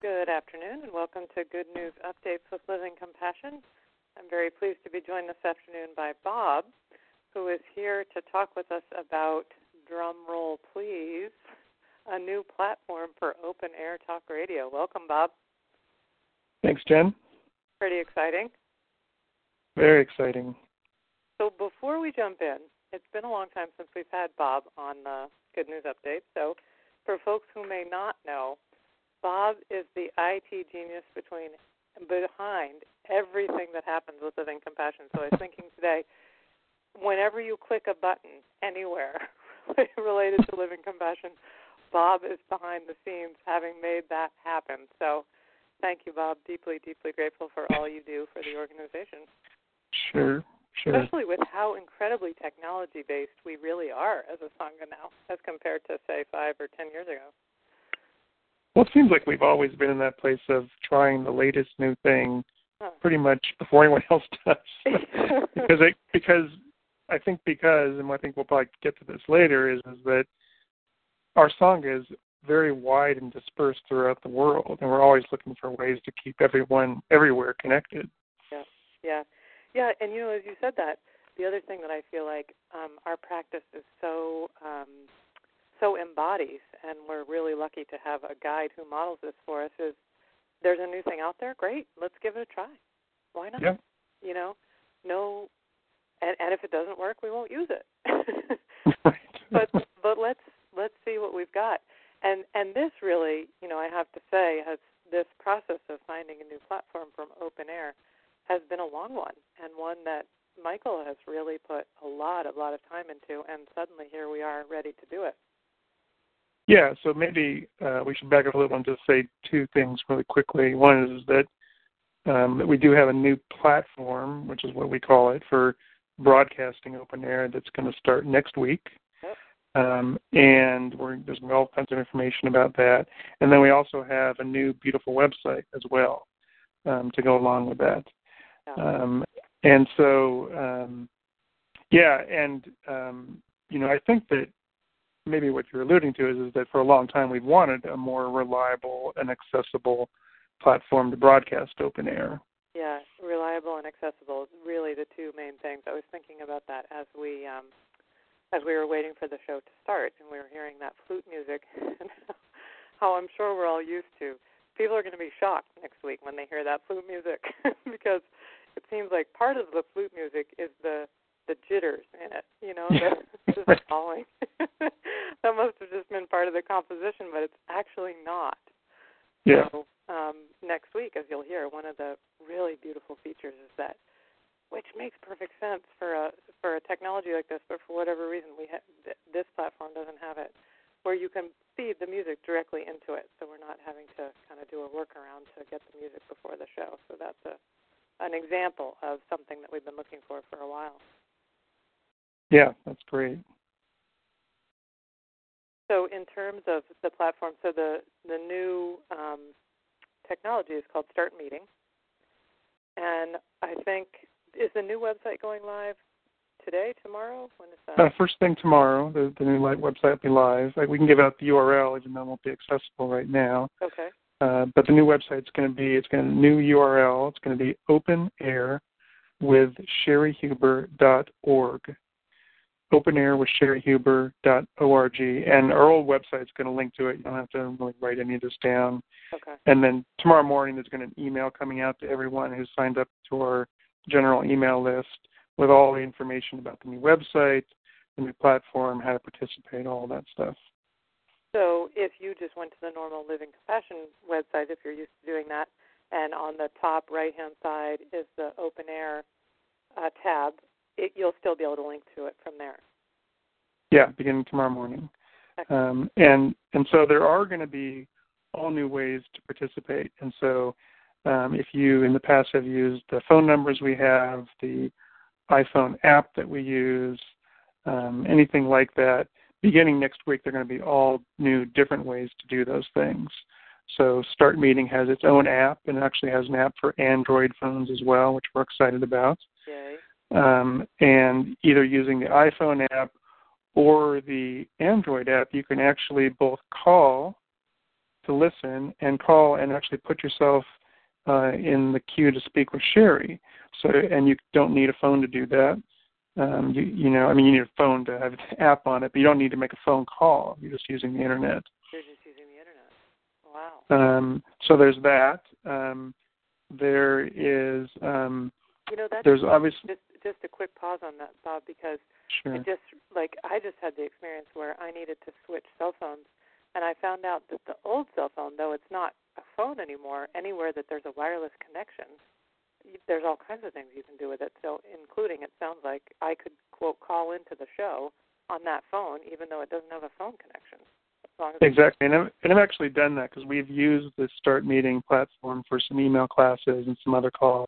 Good afternoon, and welcome to Good News Updates with Living Compassion. I'm very pleased to be joined this afternoon by Bob, who is here to talk with us about, drum roll please, a new platform for open air talk radio. Welcome, Bob. Thanks, Jen. Pretty exciting. Very exciting. So before we jump in, it's been a long time since we've had Bob on Good News Updates. So for folks who may not know, Bob is the IT genius behind everything that happens with Living Compassion. So I was thinking today, whenever you click a button anywhere related to Living Compassion, Bob is behind the scenes having made that happen. So thank you, Bob. Deeply, deeply grateful for all you do for the organization. Sure. Especially with how incredibly technology-based we really are as a Sangha now, as compared to, say, 5 or 10 years ago. Well, it seems like we've always been in that place of trying the latest new thing pretty much before anyone else does. because I think and I think we'll probably get to this later, is that our Sangha is very wide and dispersed throughout the world, and we're always looking for ways to keep everyone everywhere connected. Yeah, and as you said that, the other thing that I feel like our practice is so embodies, and we're really lucky to have a guide who models this for us, is there's a new thing out there, great, let's give it a try. Why not? Yeah. No, and if it doesn't work, we won't use it. Right. But let's see what we've got. And this really, I have to say, has this process of finding a new platform from open air has been a long one, and one that Michael has really put a lot of time into, and suddenly here we are ready to do it. Yeah, so maybe we should back up a little and just say two things really quickly. One is that we do have a new platform, which is what we call it, for broadcasting open air that's going to start next week. Yep. And there's all kinds of information about that. And then we also have a new beautiful website as well to go along with that. And so, I think that maybe what you're alluding to is that for a long time we've wanted a more reliable and accessible platform to broadcast open air. Yeah, reliable and accessible, really the two main things. I was thinking about that as we were waiting for the show to start, and we were hearing that flute music, and how I'm sure we're all used to. People are going to be shocked next week when they hear that flute music because it seems like part of the flute music is the jitters in it, just falling. That must have just been part of the composition, but it's actually not. Yeah. So next week, as you'll hear, one of the really beautiful features is that, which makes perfect sense for a technology like this, but for whatever reason this platform doesn't have it, where you can feed the music directly into it, so we're not having to kind of do a workaround to get the music before the show. So that's an example of something that we've been looking for a while. Yeah, that's great. So in terms of the platform, so the new technology is called Start Meeting, and I think, is the new website going live today, tomorrow? When is that? First thing tomorrow, the new website will be live. We can give out the URL, even though it won't be accessible right now. Okay. But the new website's going to be, new URL. It's going to be openairwithsherryhuber.org. openairwithsherryhuber.org. And our old website's going to link to it. You don't have to really write any of this down. Okay. And then tomorrow morning there's going to be an email coming out to everyone who's signed up to our general email list with all the information about the new website, the new platform, how to participate, all that stuff. So if you just went to the normal Living Compassion website, if you're used to doing that, and on the top right-hand side is the Open Air tab, you'll still be able to link to it from there. Yeah, beginning tomorrow morning. And so there are going to be all new ways to participate. And so if you in the past have used the phone numbers we have, the iPhone app that we use, anything like that, beginning next week, they're going to be all new, different ways to do those things. So Start Meeting has its own app, and it actually has an app for Android phones as well, which we're excited about. Yay. And either using the iPhone app or the Android app, you can actually both call to listen and call and actually put yourself in the queue to speak with Sherry. So, and you don't need a phone to do that. You need a phone to have an app on it, but you don't need to make a phone call. You're just using the internet. You're just using the internet. Wow. So there's that. There is. There's obviously just a quick pause on that, Bob, because sure. I just had the experience where I needed to switch cell phones, and I found out that the old cell phone, though it's not a phone anymore, anywhere that there's a wireless connection, there's all kinds of things you can do with it. So, including, it sounds like I could quote call into the show on that phone, even though it doesn't have a phone connection. Exactly, and I've actually done that because we've used the Start Meeting platform for some email classes and some other calls.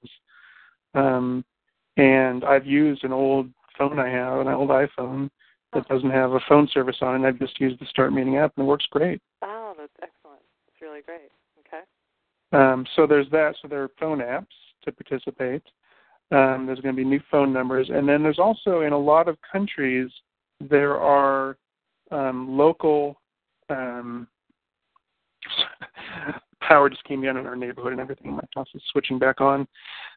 And I've used an old phone I have, an old iPhone that doesn't have a phone service on it, and I've just used the Start Meeting app, and it works great. Oh, that's excellent. That's really great. Okay. So there's that. So there are phone apps to participate. There's going to be new phone numbers. And then there's also, in a lot of countries, there are local power just came in our neighborhood and everything. My house is switching back on.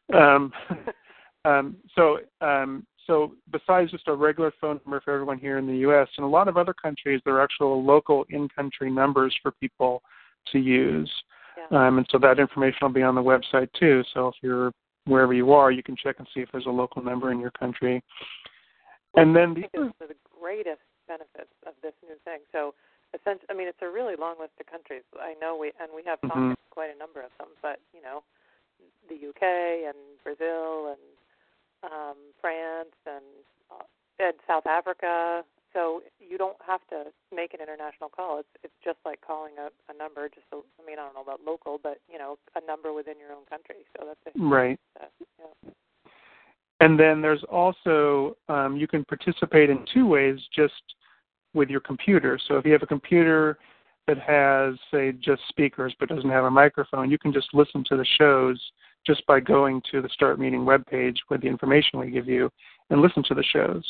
So besides just a regular phone number for everyone here in the U.S., in a lot of other countries, there are actual local in-country numbers for people to use. Yeah. And so that information will be on the website too. So if you're wherever you are, you can check and see if there's a local number in your country. Well, and then these are the greatest benefits of this new thing. So essentially, I mean, it's a really long list of countries. I know we have quite a number of them, but the UK and Brazil and France and South Africa. So you don't have to make an international call. It's just like calling a number. I don't know about local, but a number within your own country. So that's right. Yeah. And then there's also you can participate in two ways, just with your computer. So if you have a computer that has, say, just speakers but doesn't have a microphone, you can just listen to the shows just by going to the Start Meeting webpage with the information we give you and listen to the shows.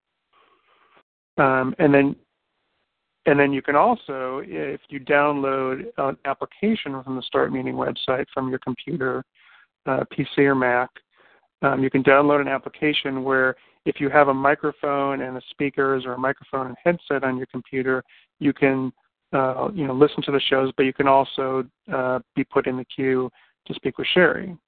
And then you can also, if you download an application from the Start Meeting website from your computer, PC or Mac, you can download an application where if you have a microphone and the speakers or a microphone and headset on your computer, you can listen to the shows, but you can also be put in the queue to speak with Sherry.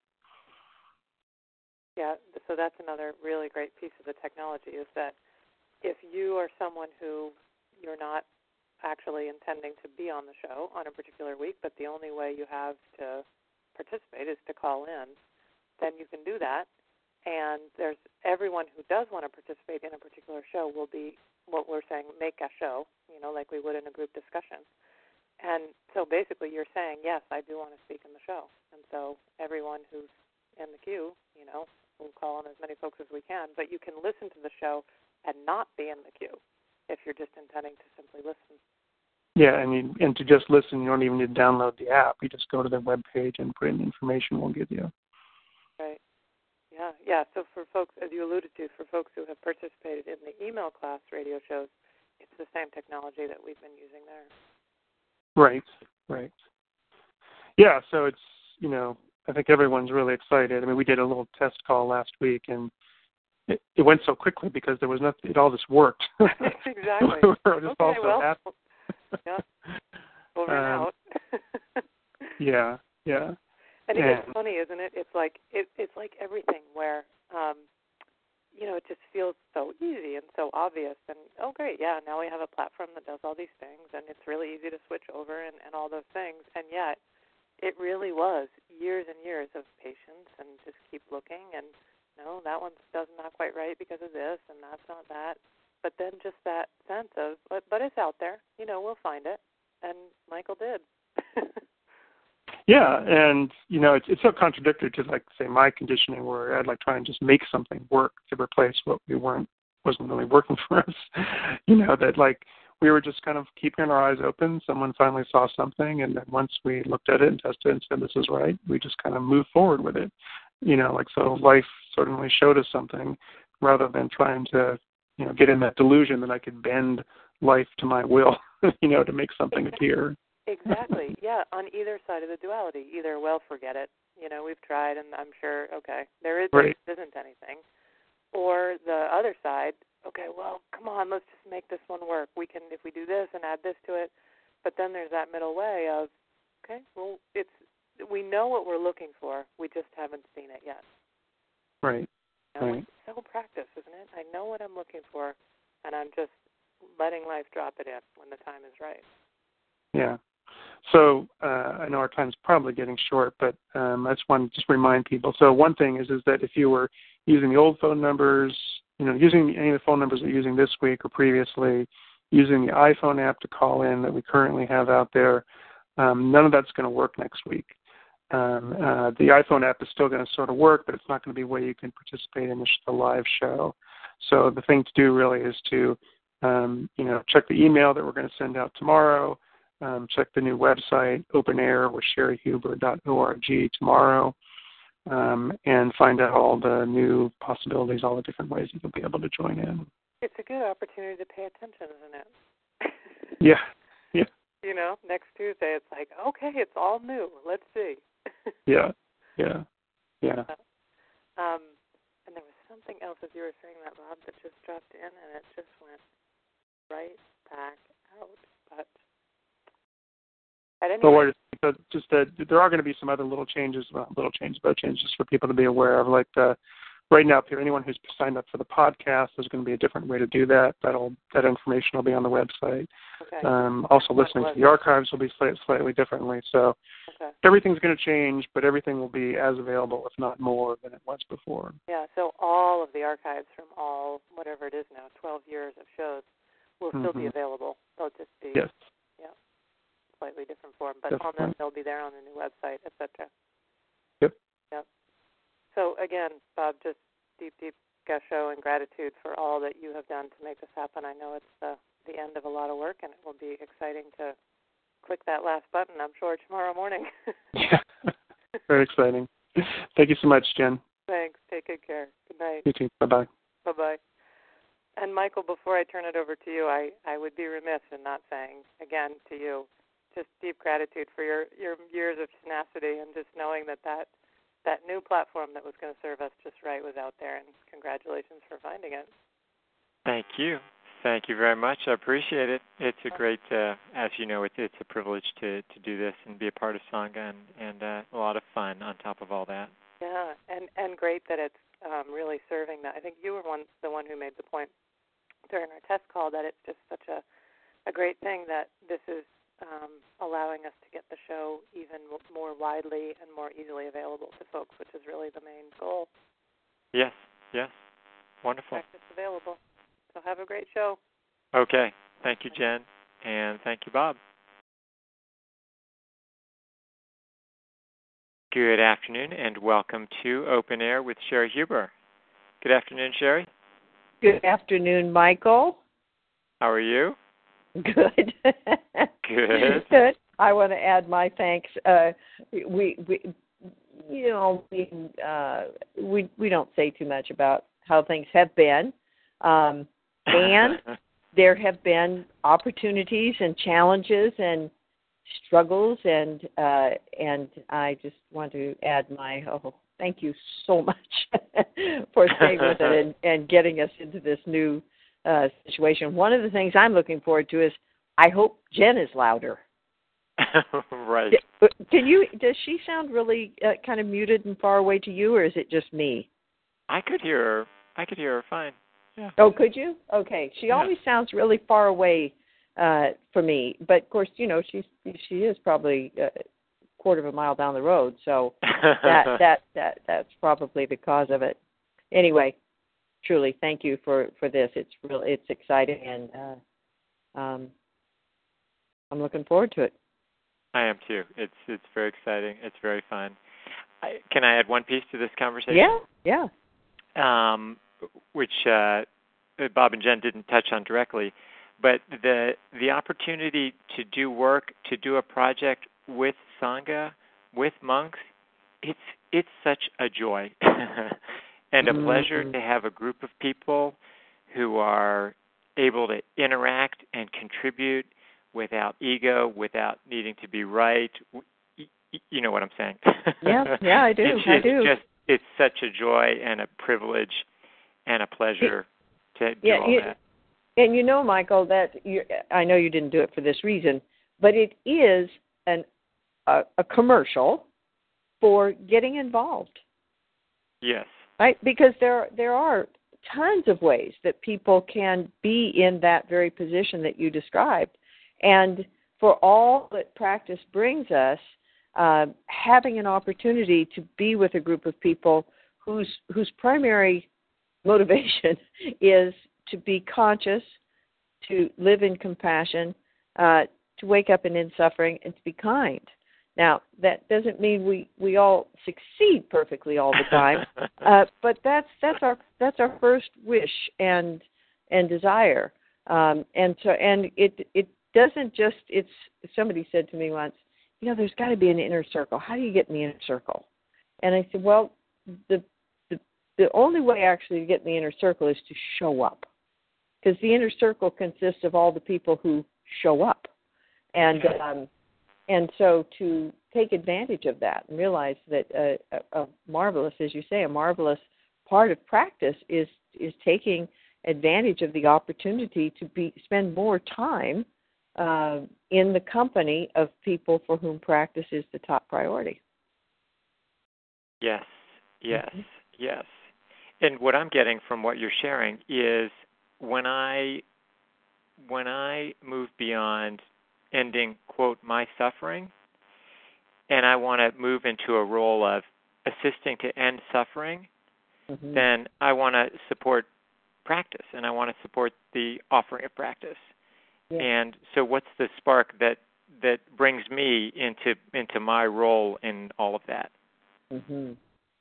Yeah, so that's another really great piece of the technology is that if you are someone who you're not actually intending to be on the show on a particular week, but the only way you have to participate is to call in, then you can do that. And there's everyone who does want to participate in a particular show will be what we're saying, make a show, like we would in a group discussion. And so basically you're saying, yes, I do want to speak in the show. And so everyone who's in the queue, we'll call on as many folks as we can, but you can listen to the show and not be in the queue if you're just intending to simply listen. Yeah, and to just listen, you don't even need to download the app. You just go to the web page and put in the information we'll give you. Right. Yeah. So for folks, as you alluded to, for folks who have participated in the email class radio shows, it's the same technology that we've been using there. Right. Yeah, so it's, I think everyone's really excited. I mean, we did a little test call last week, and it went so quickly because there was nothing. It all just worked. Exactly. We were just all so happy. Yeah. We'll run out. Yeah. And it's funny, isn't it? It's like everything where, it just feels so easy and so obvious. And great, yeah, now we have a platform that does all these things, and it's really easy to switch over and all those things. And yet, it really was years and years of patience and just keep looking. And no, that one's not quite right because of this, and that's not that. But then just that sense of, but it's out there. We'll find it. And Michael did. Yeah, and it's so contradictory to say my conditioning where I'd try and just make something work to replace what wasn't really working for us. That we were just kind of keeping our eyes open. Someone finally saw something, and then once we looked at it and tested it and said this is right, we just kind of moved forward with it. So life certainly showed us something rather than trying to get in that delusion that I could bend life to my will, to make something appear. Exactly. Yeah, on either side of the duality. Either, well, forget it. We've tried, and I'm sure, okay, there isn't anything. Or the other side, okay, well, come on, let's just make this one work. We can, if we do this and add this to it. But then there's that middle way of, okay, well, we know what we're looking for. We just haven't seen it yet. Right. Right. It's so practice, isn't it? I know what I'm looking for, and I'm just letting life drop it in when the time is right. Yeah. So I know our time's probably getting short, but I just want to just remind people. So one thing is that if you were using the old phone numbers, using any of the phone numbers that you're using this week or previously, using the iPhone app to call in that we currently have out there, none of that's going to work next week. The iPhone app is still going to sort of work, but it's not going to be where you can participate in the live show. So the thing to do really is to, check the email that we're going to send out tomorrow. Check the new website, OpenAir with sherryhuber.org tomorrow, and find out all the new possibilities, all the different ways that you'll be able to join in. It's a good opportunity to pay attention, isn't it? Yeah. Next Tuesday, it's like, okay, it's all new. Let's see. Yeah. And there was something else as you were saying that, Bob, that just dropped in, and it just went right back out. But at any rate, there are going to be some other little changes just for people to be aware of. Like right now, if anyone who's signed up for the podcast, there's going to be a different way to do that. That information will be on the website. Okay. Also, listening to the archives will be slightly differently. So everything's going to change, but everything will be as available, if not more, than it was before. Yeah. So all of the archives from all whatever it is now, 12 years of shows, will still be available. They'll just be slightly different form, but Definitely. they'll be there on the new website, etc. Yep. So again, Bob, just deep gusho and gratitude for all that you have done to make this happen. I know it's the end of a lot of work, and it will be exciting to click that last button, I'm sure, tomorrow morning. Yeah. Very exciting. Thank you so much, Jen. Thanks. Take good care. Good night. You too. Bye-bye. Bye-bye. And Michael, before I turn it over to you, I would be remiss in not saying, again, to you, just deep gratitude for your years of tenacity and just knowing that new platform that was going to serve us just right was out there, and congratulations for finding it. Thank you. Thank you very much. I appreciate it. It's a great, as you know, it's a privilege to do this and be a part of Sangha, and a lot of fun on top of all that. Yeah, and great that it's really serving that. I think you were the one who made the point during our test call that it's just such a great thing that this is allowing us to get the show even more widely and more easily available to folks, which is really the main goal. Yes. Wonderful. Practice available. So have a great show. Okay. Thank you, Jen, and thank you, Bob. Good afternoon, and welcome to Open Air with Sherry Huber. Good afternoon, Sherry. Good afternoon, Michael. How are you? Good. Good. Good. I want to add my thanks. We don't say too much about how things have been, and there have been opportunities and challenges and struggles, and I just want to add my thank you so much for staying with it and getting us into this new situation. One of the things I'm looking forward to is I hope Jen is louder. Right. Does she sound really kind of muted and far away to you, or is it just me? I could hear her fine. Yeah. Oh, could you? Okay. She always sounds really far away for me, but of course, she is probably a quarter of a mile down the road, so that's probably the cause of it. Anyway, truly, thank you for this. It's exciting, and I'm looking forward to it. I am too. It's very exciting. It's very fun. Can I add one piece to this conversation? Yeah. Which Bob and Jen didn't touch on directly, but the opportunity to do work, to do a project with Sangha, with monks, it's such a joy and a pleasure to have a group of people who are able to interact and contribute without ego, without needing to be right. You know what I'm saying? Yeah, I do. It's such a joy and a privilege and a pleasure to do all that. And you know, Michael, that I know you didn't do it for this reason, but it is a commercial for getting involved. Yes. Right? Because there are tons of ways that people can be in that very position that you described. And for all that practice brings us, having an opportunity to be with a group of people whose primary motivation is to be conscious, to live in compassion, to wake up and end suffering, and to be kind. Now, that doesn't mean we all succeed perfectly all the time, but that's our first wish and desire. And it doesn't just. It's somebody said to me once, there's got to be an inner circle. How do you get in the inner circle? And I said, well, the only way actually to get in the inner circle is to show up, because the inner circle consists of all the people who show up, and so to take advantage of that and realize that a marvelous, as you say, a marvelous part of practice is taking advantage of the opportunity to spend more time in the company of people for whom practice is the top priority. Yes. And what I'm getting from what you're sharing is when I move beyond ending, quote, my suffering, and I want to move into a role of assisting to end suffering, then I want to support practice, and I want to support the offering of practice. Yeah. And so what's the spark that brings me into my role in all of that? Mm-hmm.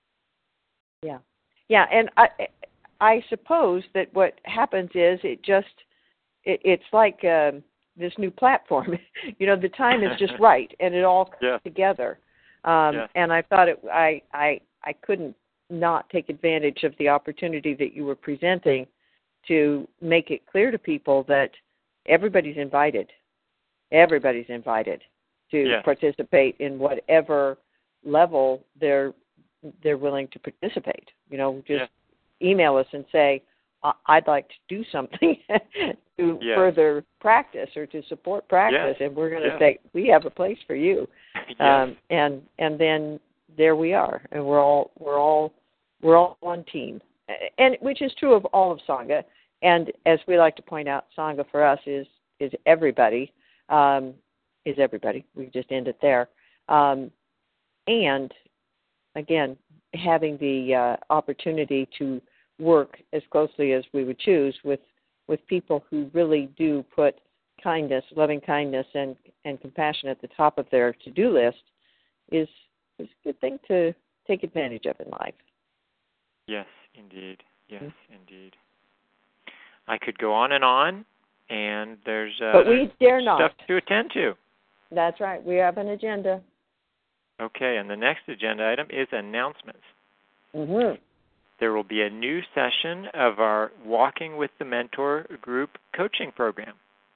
Yeah, and I suppose that what happens is it's like this new platform. The time is just right, and it all comes together. And I thought I couldn't not take advantage of the opportunity that you were presenting to make it clear to people that everybody's invited. Everybody's invited to participate in whatever level they're willing to participate. Just email us and say, I'd like to do something to further practice or to support practice, and we're going to say, we have a place for you. And then there we are, and we're all one team, and which is true of all of Sangha. And as we like to point out, Sangha for us is everybody. Is everybody. We just end it there. And again, having the opportunity to work as closely as we would choose with people who really do put kindness, loving kindness, and compassion at the top of their to-do list is a good thing to take advantage of in life. Yes, indeed. Yes, indeed. I could go on, and there's but we dare not. Stuff to attend to. That's right. We have an agenda. Okay, and the next agenda item is announcements. Mm-hmm. There will be a new session of our Walking with the Mentor group coaching program.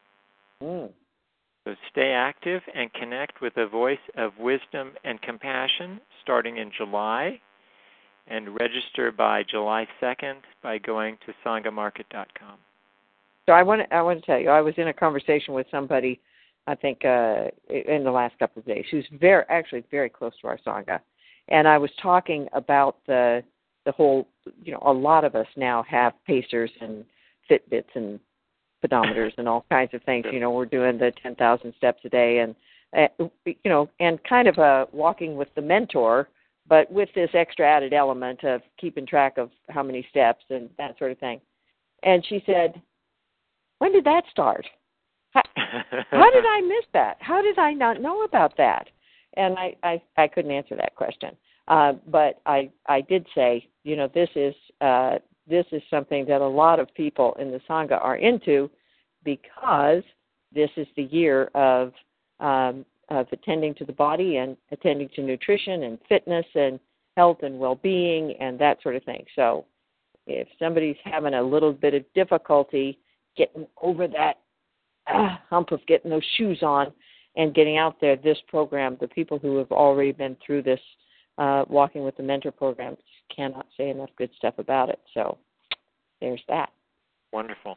So stay active and connect with a voice of wisdom and compassion starting in July, and register by July 2nd by going to sanghamarket.com. So I want to tell you, I was in a conversation with somebody, I think, in the last couple of days, who's very close to our Sangha. And I was talking about the whole, a lot of us now have pacers and Fitbits and pedometers and all kinds of things. We're doing the 10,000 steps a day and, and kind of a walking with the mentor, but with this extra added element of keeping track of how many steps and that sort of thing. And she said, when did that start? How did I miss that? How did I not know about that? And I couldn't answer that question. But I did say, this is something that a lot of people in the Sangha are into, because this is the year of attending to the body and attending to nutrition and fitness and health and well-being and that sort of thing. So if somebody's having a little bit of difficulty getting over that hump of getting those shoes on and getting out there. This program, the people who have already been through this Walking with the Mentor program, just cannot say enough good stuff about it. So there's that. Wonderful.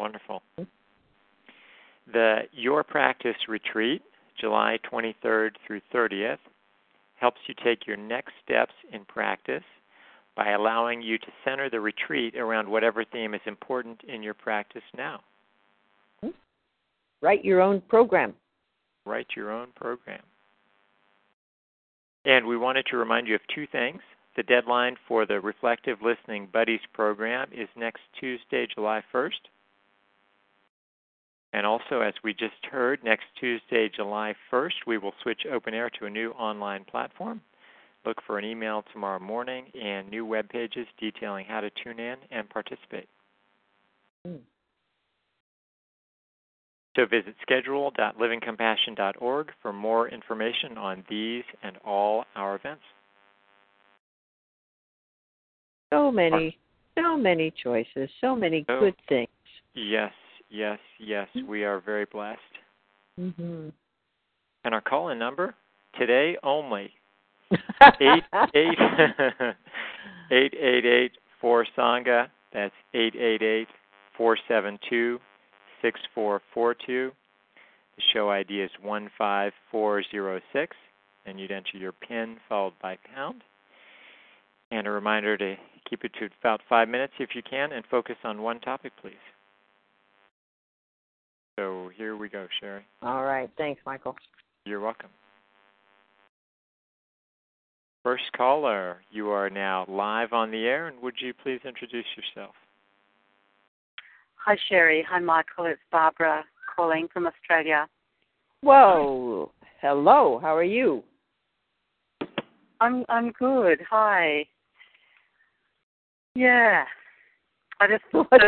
The Your Practice Retreat, July 23rd through 30th, helps you take your next steps in practice by allowing you to center the retreat around whatever theme is important in your practice now. Write your own program. And we wanted to remind you of two things. The deadline for the Reflective Listening Buddies program is next Tuesday, July 1st. And also, as we just heard, next Tuesday, July 1st, we will switch Open Air to a new online platform. Look for an email tomorrow morning and new web pages detailing how to tune in and participate. So visit schedule.livingcompassion.org for more information on these and all our events. So many choices, so many good things. Yes. We are very blessed. Mm-hmm. And our call-in number, today only, 888-4-SANGA. That's 888-472-6442. The show ID is 15406, and you'd enter your PIN followed by pound. And a reminder to keep it to about 5 minutes if you can, and focus on one topic, please. So here we go, Sherry. All right. Thanks, Michael. You're welcome. First caller, you are now live on the air, and would you please introduce yourself? Hi, Sherry. Hi, Michael. It's Barbara calling from Australia. Whoa. Hello. How are you? I'm good. Hi. Yeah. I just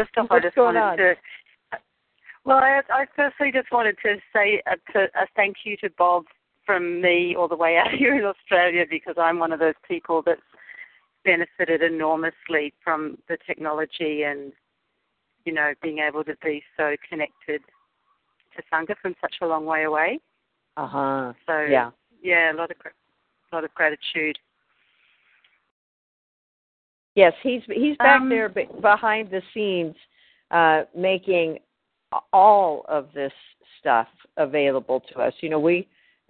firstly just wanted to say a thank you to Bob from me all the way out here in Australia, because I'm one of those people that's benefited enormously from the technology and, you know, being able to be so connected to Sangha from such a long way away. So yeah, a lot of gratitude. Yes, he's back there behind the scenes, making all of this stuff available to us. You know, we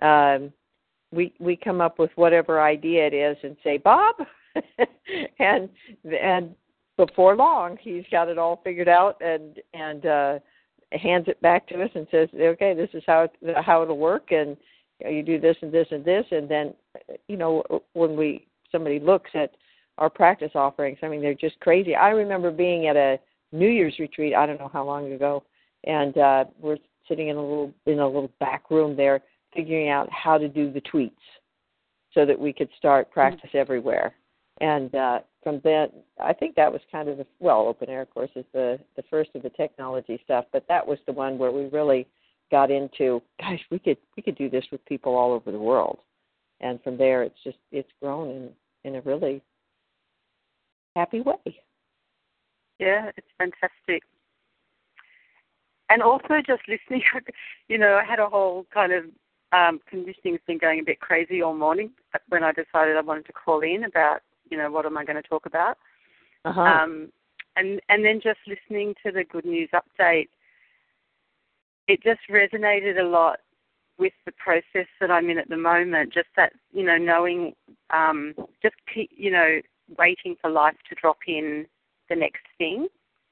come up with whatever idea it is and say, Bob, and before long he's got it all figured out and hands it back to us and says, okay, this is how it'll work, and you do this and this and this, and then, you know, when somebody looks at our practice offerings, I mean, they're just crazy. I remember being at a New Year's retreat, I don't know how long ago, and we're sitting in a little back room there, figuring out how to do the tweets so that we could start practice everywhere. And from then, I think that was kind of Open Air, of course, is the first of the technology stuff, but that was the one where we really got into, gosh, we could do this with people all over the world. And from there, it's grown in a really happy way. Yeah, it's fantastic. And also just listening, you know, I had a whole kind of conditioning thing going a bit crazy all morning when I decided I wanted to call in about, you know, what am I going to talk about. And then just listening to the Good News Update, it just resonated a lot with the process that I'm in at the moment, just that, you know, knowing, just keep, you know, waiting for life to drop in the next thing.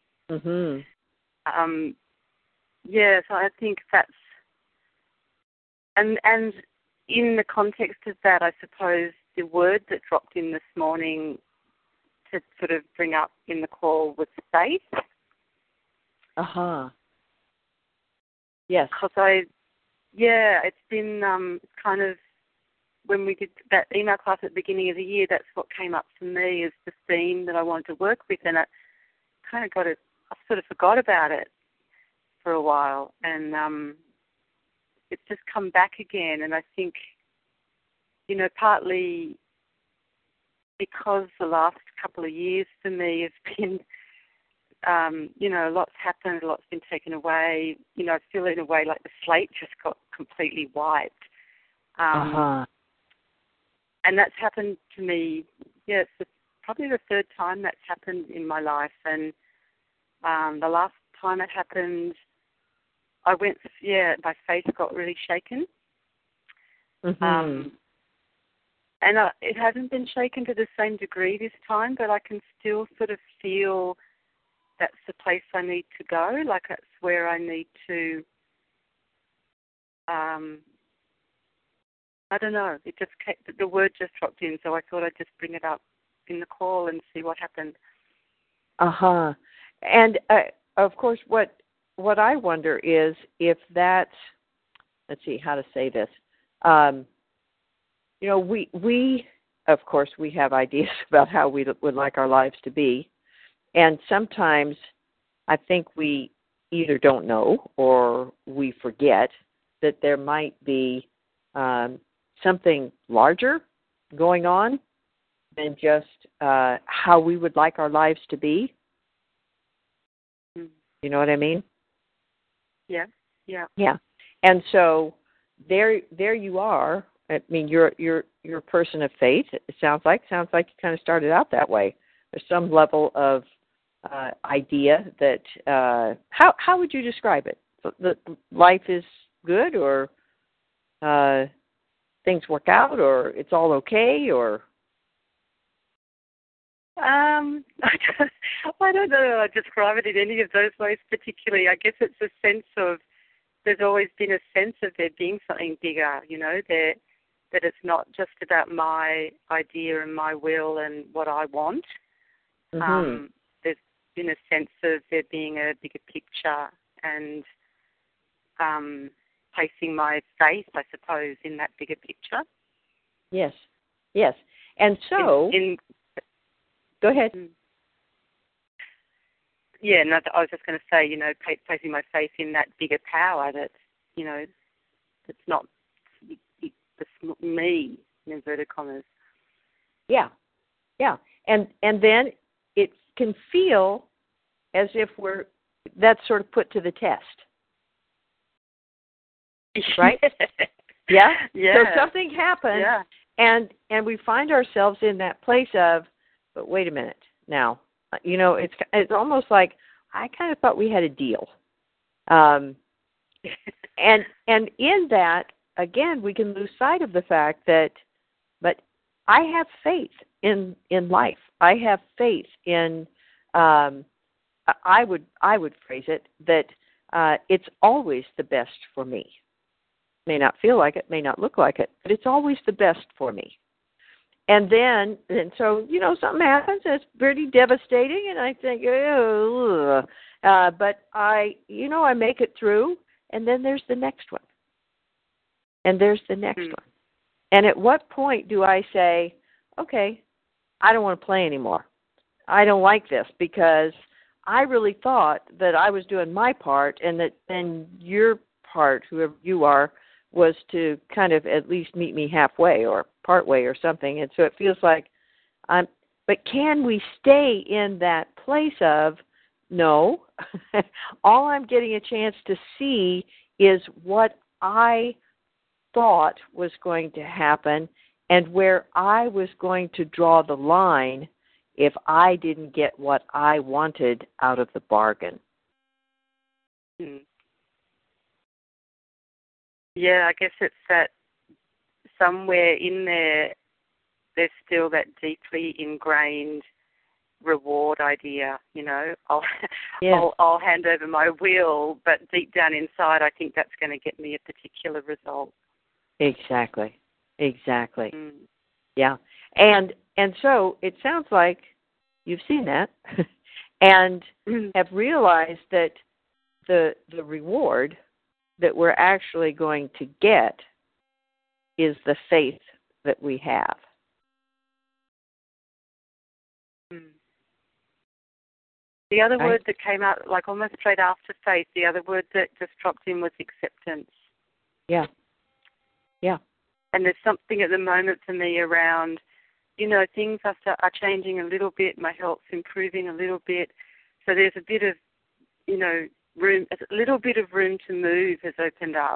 Yeah, so I think that's, and in the context of that, I suppose the word that dropped in this morning to sort of bring up in the call was faith. Yes. Because it's been kind of, when we did that email class at the beginning of the year, that's what came up for me as the theme that I wanted to work with, and I kind of I sort of forgot about it for a while, and it's just come back again. And I think, you know, partly because the last couple of years for me have been a lot's happened, a lot's been taken away. I feel in a way like the slate just got completely wiped. And that's happened to me, it's probably the third time that's happened in my life. And the last time it happened, my faith got really shaken. And it hasn't been shaken to the same degree this time, but I can still sort of feel that's the place I need to go, like that's where I need to, I don't know, the word just dropped in, so I thought I'd just bring it up in the call and see what happened. And, of course, what I wonder is if that's, let's see how to say this, we of course, we have ideas about how we would like our lives to be. And sometimes I think we either don't know or we forget that there might be something larger going on than just how we would like our lives to be. You know what I mean? Yeah. And so there you are. I mean, you're a person of faith. It sounds like you kind of started out that way. There's some level of idea that how would you describe it? The life is good, or things work out, or it's all okay, or I don't know how to describe it in any of those ways particularly. I guess it's a sense of, there's always been a sense of there being something bigger, that it's not just about my idea and my will and what I want. There's been a sense of there being a bigger picture and placing my faith, I suppose, in that bigger picture. Yes. And so... Go ahead. Yeah, no, I was just going to say, placing my faith in that bigger power that's, that's not me, in inverted commas. Yeah. And then it can feel as if that's sort of put to the test. Right? Yeah? So something happens, and we find ourselves in that place of, but wait a minute now. It's almost like I kind of thought we had a deal. And in that, again, we can lose sight of the fact that, but I have faith in life. I have faith in, I would phrase it, that it's always the best for me. May not feel like it, may not look like it, but it's always the best for me. And so, something happens that's pretty devastating, and I think, but I make it through, and then there's the next one. And there's the next one. And at what point do I say, okay, I don't want to play anymore. I don't like this, because I really thought that I was doing my part, and that then your part, whoever you are, was to kind of at least meet me halfway or partway or something. And so it feels like but can we stay in that place of, no, all I'm getting a chance to see is what I thought was going to happen and where I was going to draw the line if I didn't get what I wanted out of the bargain. Yeah, I guess it's that somewhere in there's still that deeply ingrained reward idea, I'll hand over my will, but deep down inside I think that's going to get me a particular result. Exactly. Yeah. And so it sounds like you've seen that and have realized that the reward that we're actually going to get is the faith that we have. The other word that came out like almost straight after faith, the other word that just dropped in was acceptance. Yeah. And there's something at the moment for me around, things are changing a little bit, my health's improving a little bit, So there's a bit of, room, a little bit of room to move has opened up.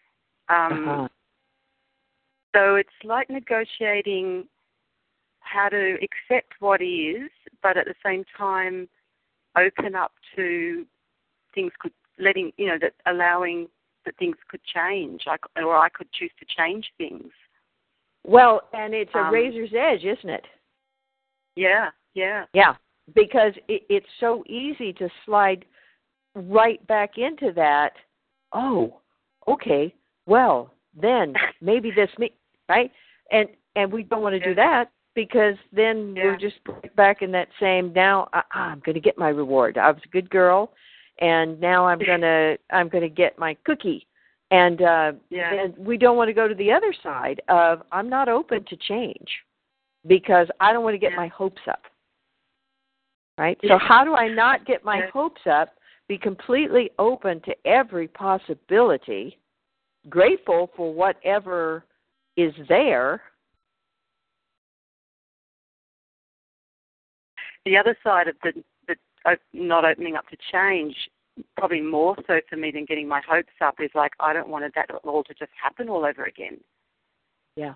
So it's like negotiating how to accept what is, but at the same time open up to things allowing that things could change, or I could choose to change things. Well, and it's a razor's edge, isn't it? Yeah. Yeah, because it's so easy to slide right back into that. Oh, okay. Well, then maybe right? And we don't want to do that, because then we're just back in that same, now I'm going to get my reward. I was a good girl, and now I'm going to get my cookie. And we don't want to go to the other side of, I'm not open to change because I don't want to get my hopes up. Right? So how do I not get my hopes up, be completely open to every possibility, grateful for whatever is there? The other side of the not opening up to change, probably more so for me than getting my hopes up, is like, I don't want that all to just happen all over again. Yeah.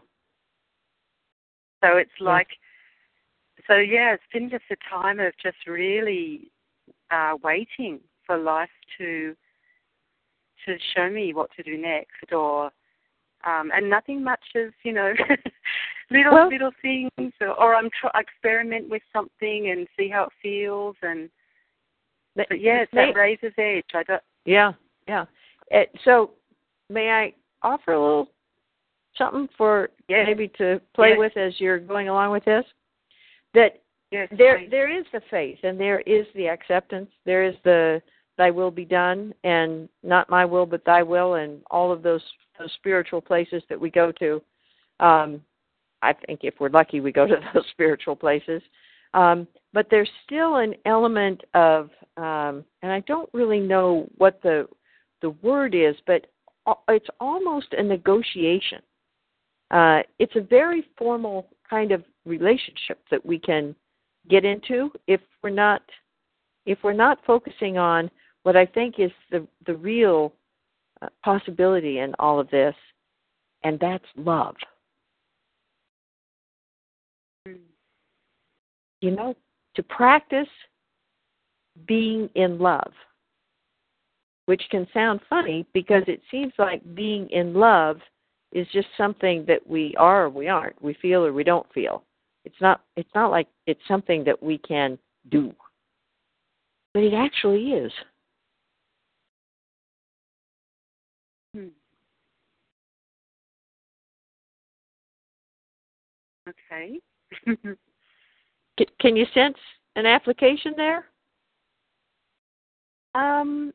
So it's like, it's been just a time of just really waiting for life to show me what to do next, or and nothing much as, little things, or I experiment with something and see how it feels, and it's that razor's edge. Yeah. So may I offer a little something for maybe to play with as you're going along with this? That there is the faith, and there is the acceptance. There is the thy will be done, and not my will but thy will, and all of those spiritual places that we go to. I think if we're lucky, we go to those spiritual places. But there's still an element of, and I don't really know what the word is, but it's almost a negotiation. It's a very formal kind of relationship that we can get into if we're not focusing on what I think is the real possibility in all of this, and that's love. To practice being in love, which can sound funny because it seems like being in love is just something that we are or we aren't, we feel or we don't feel. It's not like it's something that we can do. But it actually is. Okay. Can you sense an application there? Well,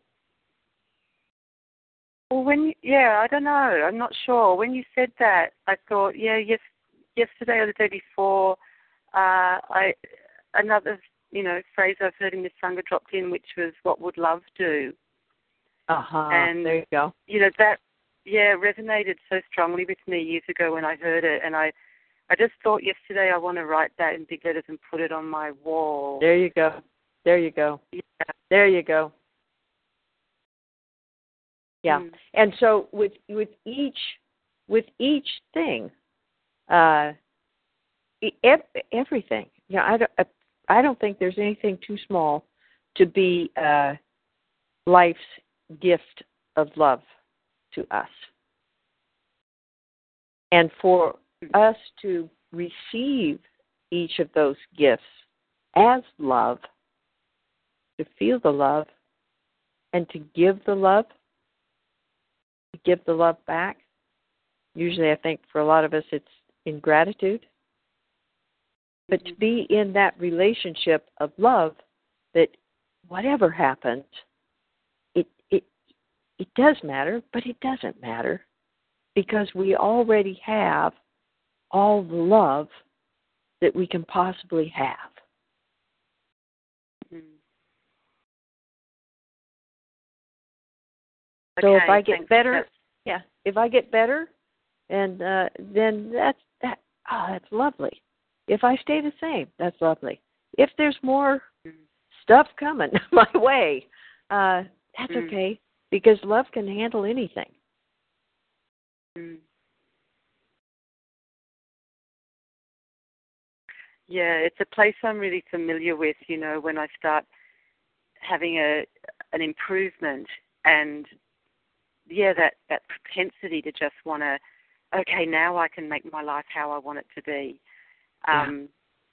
I don't know. I'm not sure. When you said that, I thought, yesterday or the day before, another, phrase I've heard in this Sangha dropped in, which was, what would love do? And there you go. That, resonated so strongly with me years ago when I heard it, and I just thought yesterday I want to write that in big letters and put it on my wall. There you go. Yeah. There you go. Yeah. And so with each thing, everything. I don't think there's anything too small to be life's gift of love to us. And for us to receive each of those gifts as love, to feel the love, and to give the love back. Usually I think for a lot of us it's in gratitude. But to be in that relationship of love, that whatever happens, it does matter, but it doesn't matter, because we already have all the love that we can possibly have. So if I get better, if I get better, and then that's lovely. If I stay the same, that's lovely. If there's more stuff coming my way. That's okay, because love can handle anything. Yeah, it's a place I'm really familiar with, when I start having an improvement and, that propensity to just want to, okay, now I can make my life how I want it to be. And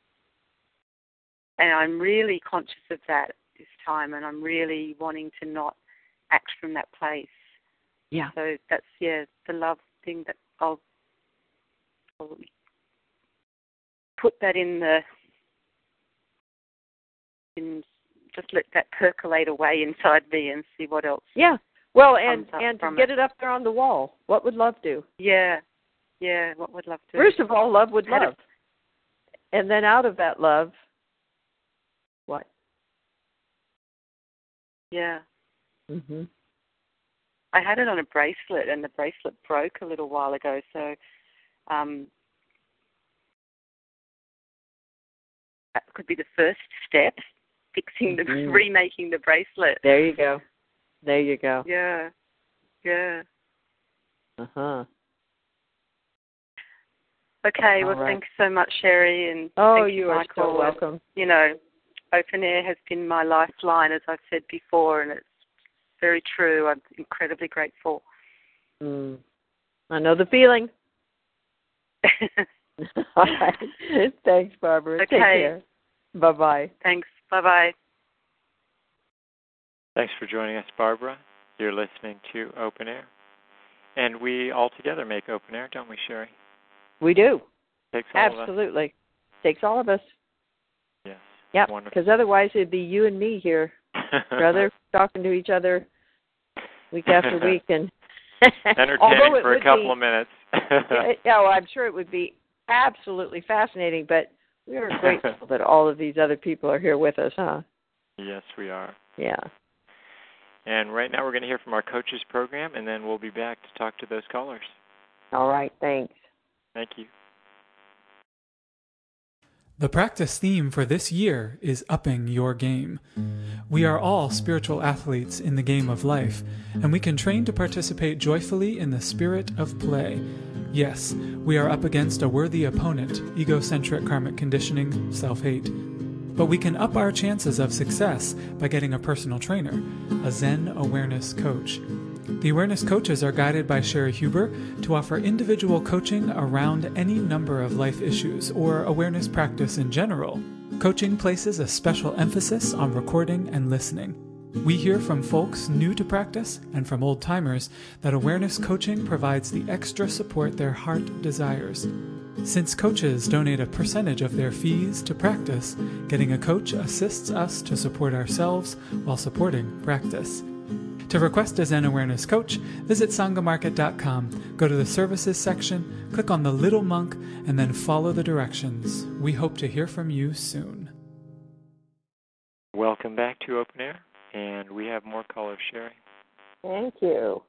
I'm really conscious of that this time, and I'm really wanting to not act from that place. Yeah. So that's, the love thing that I'll put that just let that percolate away inside me and see what else. Yeah. Well, and to get it up there on the wall, what would love do? Yeah. Yeah, what would love do? First of all, love would love. And then out of that love, what? Yeah. Mm-hmm. I had it on a bracelet, and the bracelet broke a little while ago, so that could be the first step, fixing remaking the bracelet. There you go. Yeah. Yeah. Uh-huh. Okay, All well, right. thanks so much, Sherry, and thank you, are Michael. so welcome. Open Air has been my lifeline, as I've said before, and it's very true. I'm incredibly grateful. I know the feeling. All right. Thanks, Barbara. Okay. Take care. Bye-bye. Thanks. Bye-bye. Thanks for joining us, Barbara. You're listening to Open Air. And we all together make Open Air, don't we, Sherry? We do. Takes all of us. Absolutely. Takes all of us. Yes. Yep, Wonderful. because otherwise it'd be you and me here, brother, talking to each other week after week. And entertaining for a couple of minutes. I'm sure it would be absolutely fascinating, but we are grateful that all of these other people are here with us, huh? Yes, we are. Yeah. And right now we're going to hear from our coaches program, and then we'll be back to talk to those callers. All right, thanks. Thank you. The practice theme for this year is upping your game. We are all spiritual athletes in the game of life, and we can train to participate joyfully in the spirit of play. Yes, we are up against a worthy opponent, egocentric karmic conditioning, self-hate. But we can up our chances of success by getting a personal trainer, a Zen awareness coach. The awareness coaches are guided by Sherry Huber to offer individual coaching around any number of life issues or awareness practice in general. Coaching places a special emphasis on recording and listening. We hear from folks new to practice and from old-timers that awareness coaching provides the extra support their heart desires. Since coaches donate a percentage of their fees to practice, getting a coach assists us to support ourselves while supporting practice. To request a Zen Awareness Coach, visit sangamarket.com, go to the Services section, click on the little monk, and then follow the directions. We hope to hear from you soon. Welcome back to Open Air, and we have more callers, Sherry. Thank you.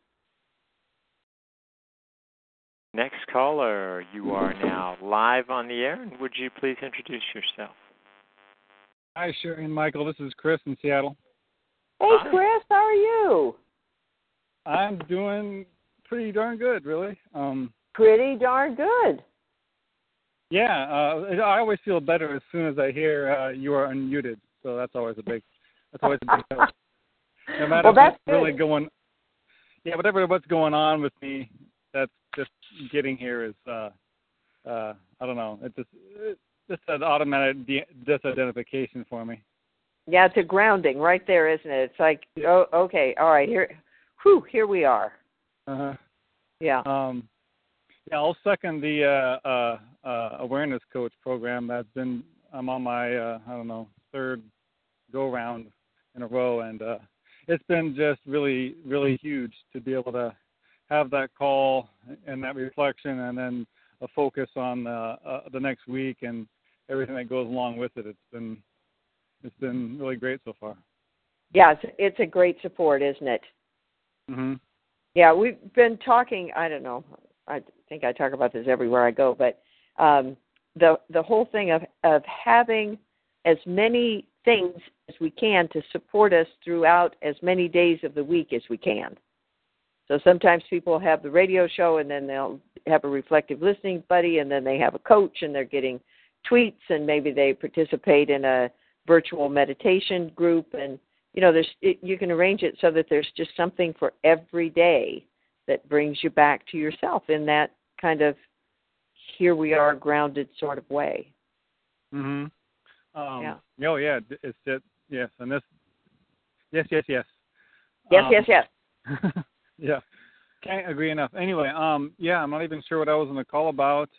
Next caller, you are now live on the air, and would you please introduce yourself? Hi, Sherry and Michael. This is Chris in Seattle. Hey, Hi. Chris, how are you? I'm doing pretty darn good, really. Pretty darn good. Yeah, I always feel better as soon as I hear you are unmuted. So that's always a big help. No matter what's really whatever going on with me, that's just getting here is I don't know. It's just an automatic disidentification for me. Yeah, it's a grounding right there, isn't it? It's like, oh, okay, all right, here we are. Uh-huh. Yeah. I'll second the awareness coach program. I'm on my third go round in a row, and it's been just really, really huge to be able to have that call and that reflection, and then a focus on the next week and everything that goes along with it. It's been really great so far. Yeah, it's a great support, isn't it? Mm-hmm. Yeah, we've been talking, I don't know, I think I talk about this everywhere I go, but the whole thing of having as many things as we can to support us throughout as many days of the week as we can. So sometimes people have the radio show, and then they'll have a reflective listening buddy, and then they have a coach, and they're getting tweets, and maybe they participate in a virtual meditation group. And, you know, you can arrange it so that there's just something for every day that brings you back to yourself in that kind of here we are grounded sort of way. Mm-hmm. Yeah. Oh, yeah. It's just, yes. And this, yes. Yes, yes. Yeah. Can't agree enough. Anyway, yeah, I'm not even sure what I was going to call about.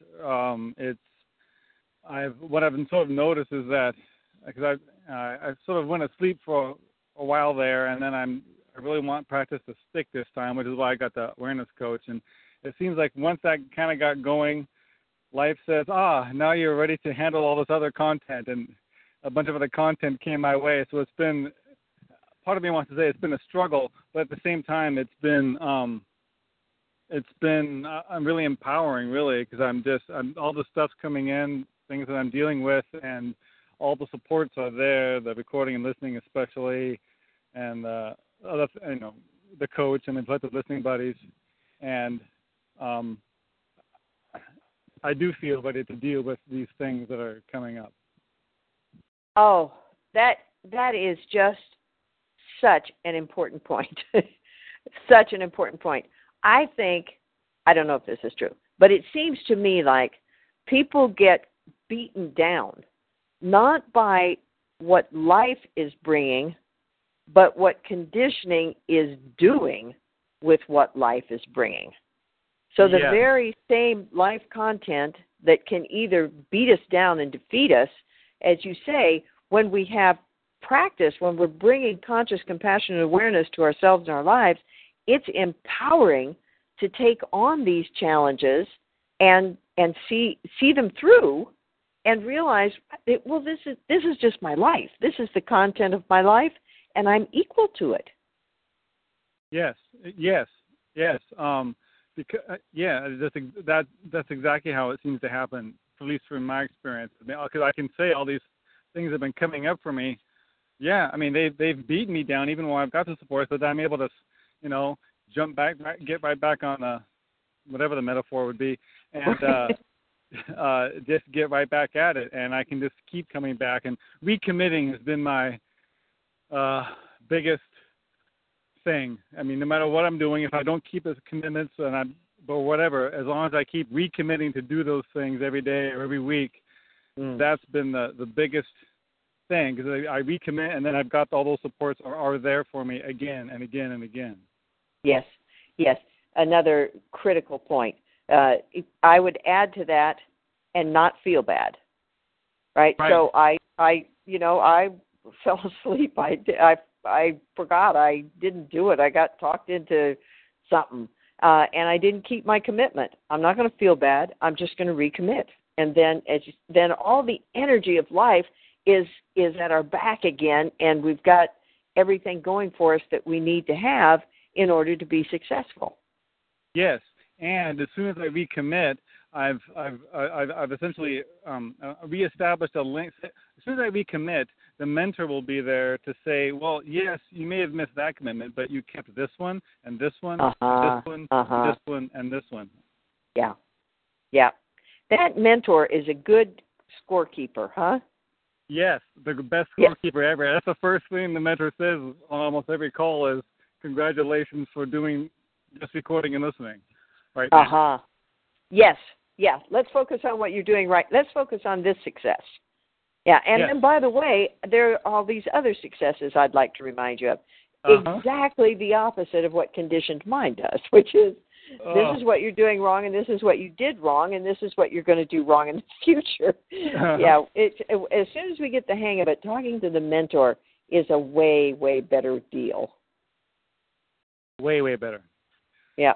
What I've been sort of noticed is that, because I sort of went asleep for a while there, and then I really want practice to stick this time, which is why I got the awareness coach. And it seems like once that kind of got going, life says, now you're ready to handle all this other content, and a bunch of other content came my way. So it's been, part of me wants to say it's been a struggle, but at the same time, it's been really empowering, really, because all the stuff's coming in, things that I'm dealing with, and all the supports are there, the recording and listening especially, and the coach and the reflective listening buddies, and I do feel ready to deal with these things that are coming up. Oh, that is just such an important point. Such an important point. I don't know if this is true, but it seems to me like people get beaten down, not by what life is bringing, but what conditioning is doing with what life is bringing. So the very same life content that can either beat us down and defeat us, as you say, when we have practice, when we're bringing conscious compassion and awareness to ourselves and our lives, it's empowering to take on these challenges and see them through and realize, this is just my life. This is the content of my life, and I'm equal to it. Yes. Because that's exactly how it seems to happen, at least from my experience. Because I can say all these things have been coming up for me. Yeah, I mean they've beaten me down even when I've got the support, so that I'm able to, jump back, get right back on whatever the metaphor would be, and just get right back at it, and I can just keep coming back. And recommitting has been my biggest thing. I mean, no matter what I'm doing, if I don't keep those commitments or whatever, as long as I keep recommitting to do those things every day or every week, that's been the biggest thing, because I recommit, and then I've got all those supports are there for me again and again and again. Yes. Another critical point. I would add to that, and not feel bad. Right? So I fell asleep. I forgot. I didn't do it. I got talked into something, and I didn't keep my commitment. I'm not going to feel bad. I'm just going to recommit, and then all the energy of life is at our back again, and we've got everything going for us that we need to have in order to be successful. Yes, and as soon as I recommit, I've essentially reestablished a link. As soon as I recommit, the mentor will be there to say, well, yes, you may have missed that commitment, but you kept this one, and this one, and this one, and this one, and this one. Yeah. That mentor is a good scorekeeper, huh? Yes, the best scorekeeper ever. That's the first thing the mentor says on almost every call is, congratulations for doing just recording and listening. Right now. Yes. Let's focus on what you're doing right. Let's focus on this success. Yeah, and then, by the way, there are all these other successes I'd like to remind you of. Exactly the opposite of what conditioned mind does, which is this is what you're doing wrong, and this is what you did wrong, and this is what you're going to do wrong in the future. As soon as we get the hang of it, talking to the mentor is a way, way better deal. Way, way better. Yeah.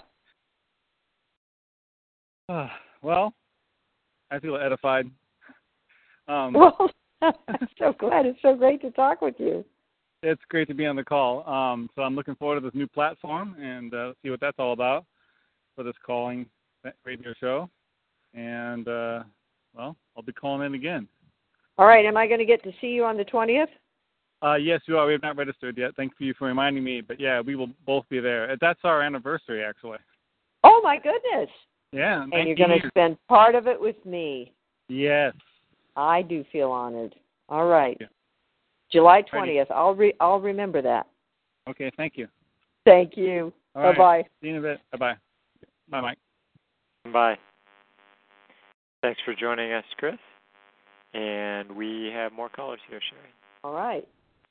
Well, I feel edified. Well, I'm so glad. It's so great to talk with you. It's great to be on the call. So I'm looking forward to this new platform and see what that's all about for this calling radio show. And, I'll be calling in again. All right. Am I going to get to see you on the 20th? Yes, you are. We have not registered yet. Thank you for reminding me. But yeah, we will both be there. That's our anniversary, actually. Oh my goodness! Yeah. And you're going to spend part of it with me. Yes. I do feel honored. All right. Yeah. July 20th. I'll remember that. Okay. Thank you. Thank you. All Bye-bye. Right. See you in a bit. Bye-bye. Bye, Mike. Bye. Thanks for joining us, Chris. And we have more callers here, Sherry. All right.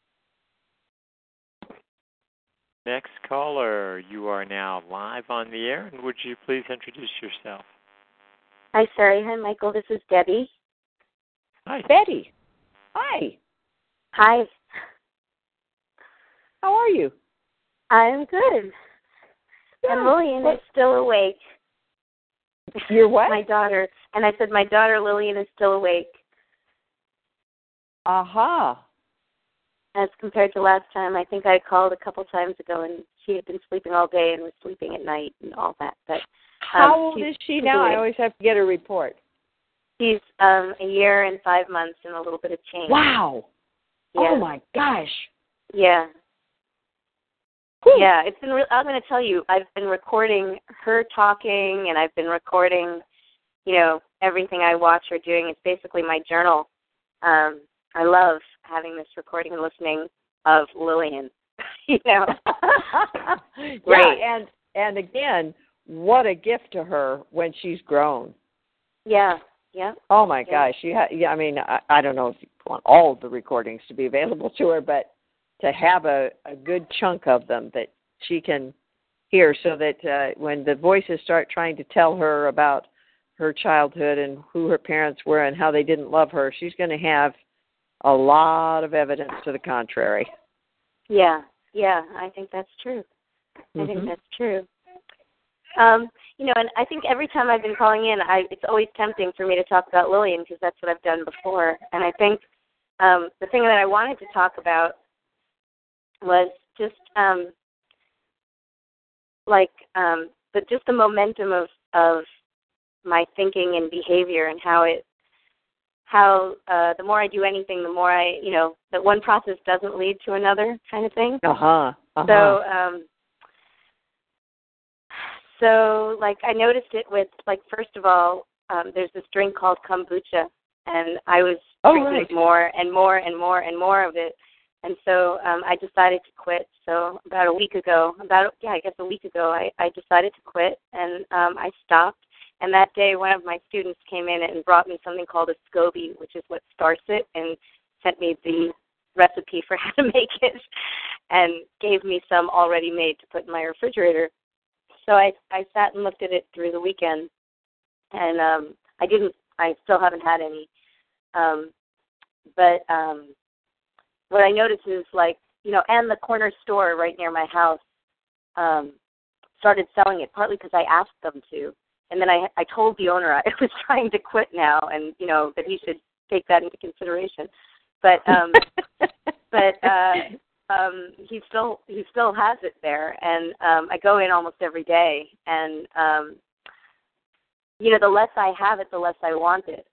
Next caller, you are now live on the air, and would you please introduce yourself? Hi, Sherry. Hi, Michael. This is Debbie. Hi. Betty. Hi. Hi. How are you? I'm good. And Lillian is still awake. You're what? My daughter. And I said my daughter Lillian is still awake. Aha. As compared to last time, I think I called a couple times ago, and she had been sleeping all day and was sleeping at night and all that. But how old is she now? awake. I always have to get a report. She's a year and 5 months and a little bit of change. Wow. Yeah. Oh my gosh. Yeah. Whew. Yeah, it's been. I'm going to tell you, I've been recording her talking, and I've been recording, everything I watch her doing. It's basically my journal. I love having this recording and listening of Lillian. Great. Yeah, and again, what a gift to her when she's grown. Yeah. Yeah. Oh my gosh. I mean, I don't know if you want all of the recordings to be available to her, but to have a good chunk of them that she can hear, so that when the voices start trying to tell her about her childhood and who her parents were and how they didn't love her, she's going to have a lot of evidence to the contrary. Yeah, I think that's true. Mm-hmm. I think that's true. And I think every time I've been calling in, it's always tempting for me to talk about Lillian, because that's what I've done before. And I think the thing that I wanted to talk about was just just the momentum of my thinking and behavior, and how the more I do anything, the more that one process doesn't lead to another, kind of thing. So I noticed it with, first of all, there's this drink called kombucha, and I was drinking it more and more and more and more of it. And so I decided to quit. So about a week ago, I decided to quit, and I stopped. And that day, one of my students came in and brought me something called a SCOBY, which is what starts it, and sent me the recipe for how to make it, and gave me some already made to put in my refrigerator. So I sat and looked at it through the weekend, and I still haven't had any. But what I noticed is, and the corner store right near my house started selling it, partly because I asked them to. And then I told the owner I was trying to quit now, and that he should take that into consideration. But he still has it there, and I go in almost every day. And the less I have it, the less I want it.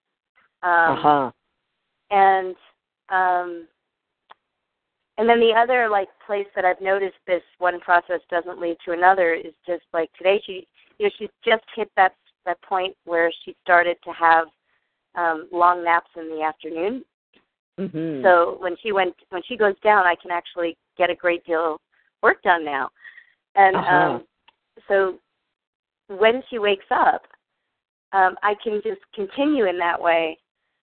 And then the other place that I've noticed this one process doesn't lead to another is just today she's just hit that point where she started to have long naps in the afternoon. Mm-hmm. So when she goes down, I can actually get a great deal of work done now. And so when she wakes up, I can just continue in that way,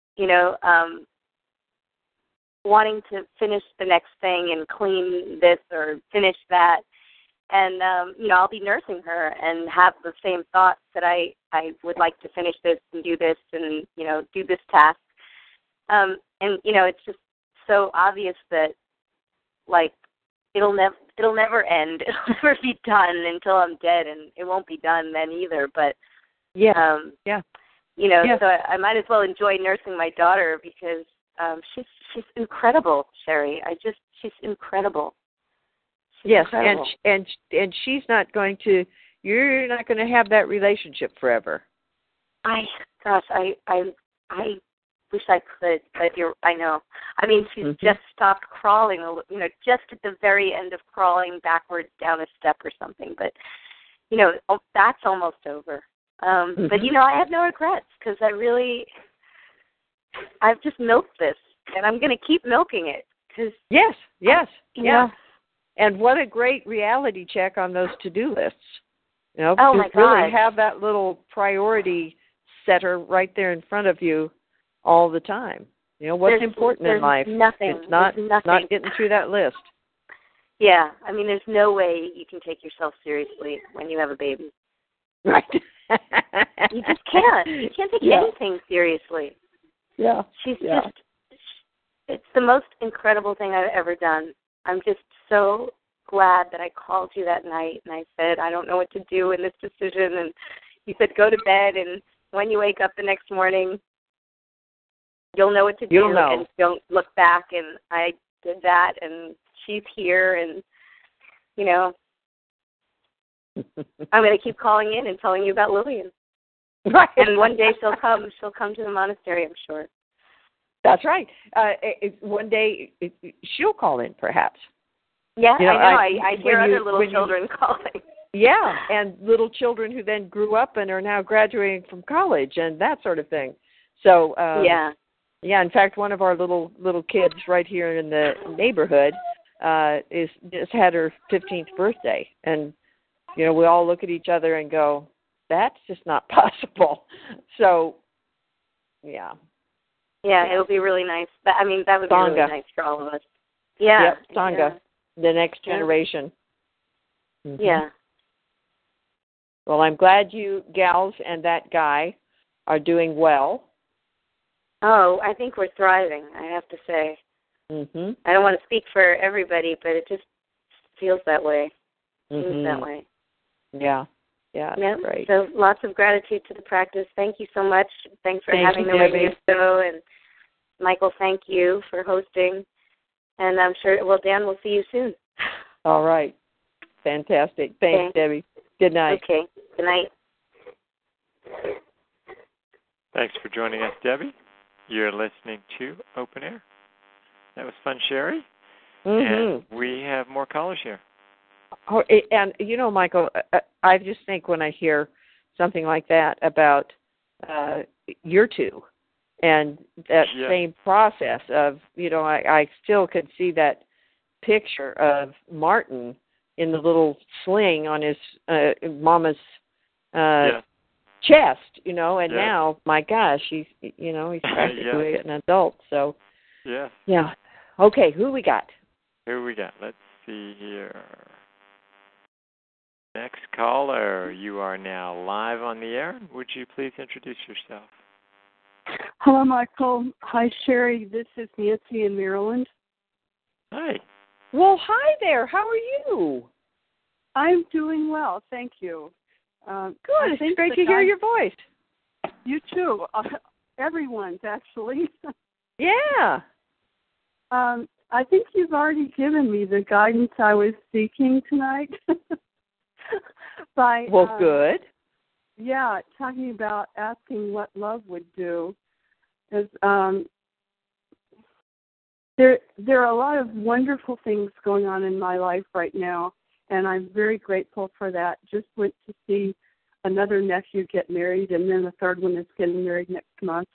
wanting to finish the next thing and clean this or finish that. And, I'll be nursing her and have the same thoughts that I would like to finish this and do this and, do this task. It's just so obvious that, it'll never end. It'll never be done until I'm dead, and it won't be done then either. But, so I might as well enjoy nursing my daughter, because she's incredible, Sherry. She's incredible. Yes, and she's not going to. You're not going to have that relationship forever. I wish I could, but I know. I mean, she's just stopped crawling, just at the very end of crawling backwards down a step or something. But, that's almost over. But, I have no regrets because I've just milked this, and I'm going to keep milking it. Cause yes. Yeah. And what a great reality check on those to-do lists. Oh my God. Really have that little priority setter right there in front of you all the time. What's important in life. Nothing. It's not getting through that list. Yeah. I mean, there's no way you can take yourself seriously when you have a baby. Right. You just can't. You can't take anything seriously. Yeah. It's the most incredible thing I've ever done. I'm just so glad that I called you that night and I said, I don't know what to do in this decision. And you said, go to bed, and when you wake up the next morning, you'll know what to do. And don't look back. And I did that, and she's here, and, I'm going to keep calling in and telling you about Lillian. Right. And one day she'll come to the monastery, I'm sure. That's right. One day she'll call in, perhaps. Yeah, I know. I hear other little children calling. Yeah, and little children who then grew up and are now graduating from college and that sort of thing. So yeah. In fact, one of our little kids right here in the neighborhood just had her 15th birthday, and we all look at each other and go, "That's just not possible." So, yeah. Yeah, it'll be really nice. That would be really nice for all of us. Yeah. Yep, Sangha, the next generation. Mm-hmm. Yeah. Well, I'm glad you gals and that guy are doing well. Oh, I think we're thriving, I have to say. Mm-hmm. I don't want to speak for everybody, but it just feels that way. Mm-hmm. Seems that way. Yeah. Yeah, yep. Right. So lots of gratitude to the practice. Thank you so much. Thanks for having the Debbie. radio show. And Michael, thank you for hosting. And I'm sure, Dan, we'll see you soon. All right. Fantastic. Thanks, Debbie. Good night. Okay. Good night. Thanks for joining us, Debbie. You're listening to Open Air. That was fun, Sherry. Mm-hmm. And we have more callers here. Oh, and Michael, I just think when I hear something like that about your two and that same process of, I still could see that picture of Martin in the little sling on his mama's chest, and now, my gosh, he's practically an adult. So, yeah. Okay, who we got? Let's see here. Next caller, you are now live on the air. Would you please introduce yourself? Hello, Michael. Hi, Sherry. This is Nancy in Maryland. Hi. Well, hi there. How are you? I'm doing well, thank you. Good. It's great to hear your voice. You too. Everyone's, actually. Yeah. I think you've already given me the guidance I was seeking tonight. Good. Yeah, talking about asking what love would do. There are a lot of wonderful things going on in my life right now, and I'm very grateful for that. Just went to see another nephew get married, and then the third one is getting married next month.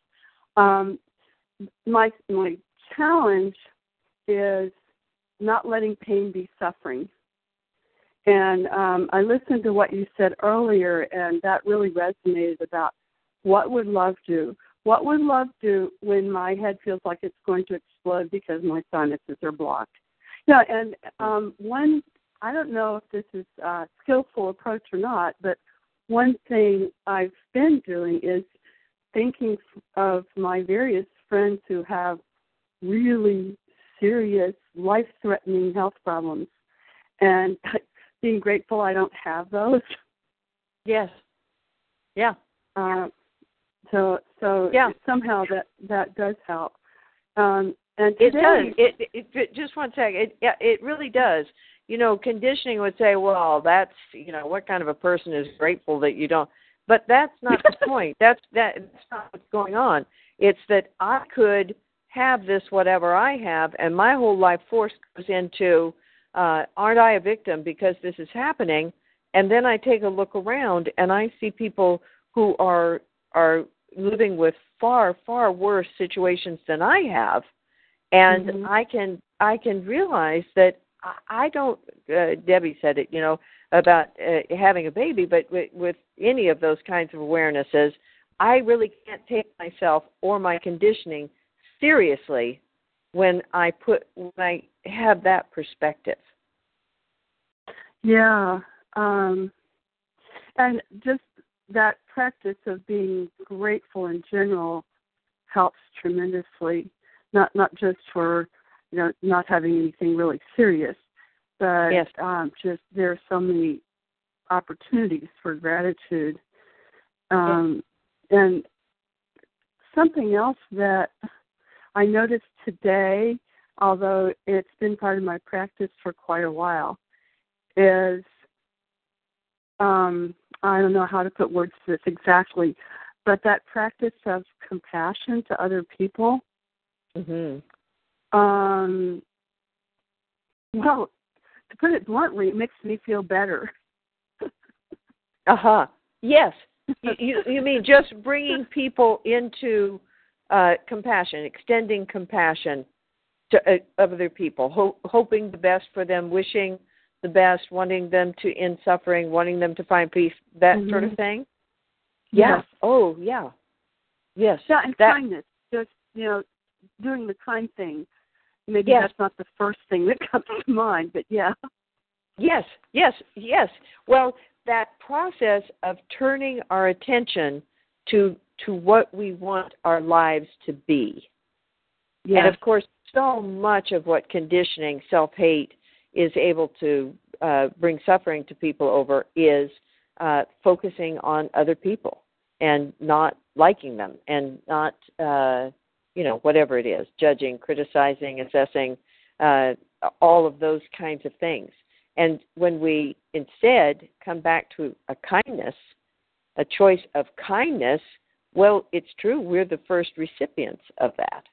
My challenge is not letting pain be suffering. And I listened to what you said earlier, and that really resonated about what would love do? What would love do when my head feels like it's going to explode because my sinuses are blocked? Yeah, and one, I don't know if this is a skillful approach or not, but one thing I've been doing is thinking of my various friends who have really serious, life-threatening health problems, and being grateful I don't have those. Yes. Yeah. So somehow that does help. And it does. It just one second. It really does. Conditioning would say, well, that's what kind of a person is grateful that you don't. But that's not the point. That's not what's going on. It's that I could have this whatever I have, and my whole life force goes into, aren't I a victim because this is happening? And then I take a look around and I see people who are living with far, far worse situations than I have, and I can realize that I don't. Debbie said it, about having a baby, but with any of those kinds of awarenesses, I really can't take myself or my conditioning seriously when I have that perspective. Yeah, and just that practice of being grateful in general helps tremendously. Not just for not having anything really serious, but yes. Just there are so many opportunities for gratitude. And something else that I noticed today, although it's been part of my practice for quite a while, is I don't know how to put words to this exactly, but that practice of compassion to other people. Well, to put it bluntly, it makes me feel better. Yes. You mean just bringing people into compassion, extending compassion to other people, hoping the best for them, wishing the best, wanting them to end suffering, wanting them to find peace, that sort of thing? Yeah. Yes. Oh, yeah. Yes. Yeah, and kindness. Just, doing the kind thing. Maybe that's not the first thing that comes to mind, but yeah. Yes. Well, that process of turning our attention to what we want our lives to be. Yes. And, of course, so much of what conditioning, self-hate, is able to bring suffering to people over is focusing on other people and not liking them and not, whatever it is, judging, criticizing, assessing, all of those kinds of things. And when we instead come back to a kindness, a choice of kindness, well, it's true, we're the first recipients of that.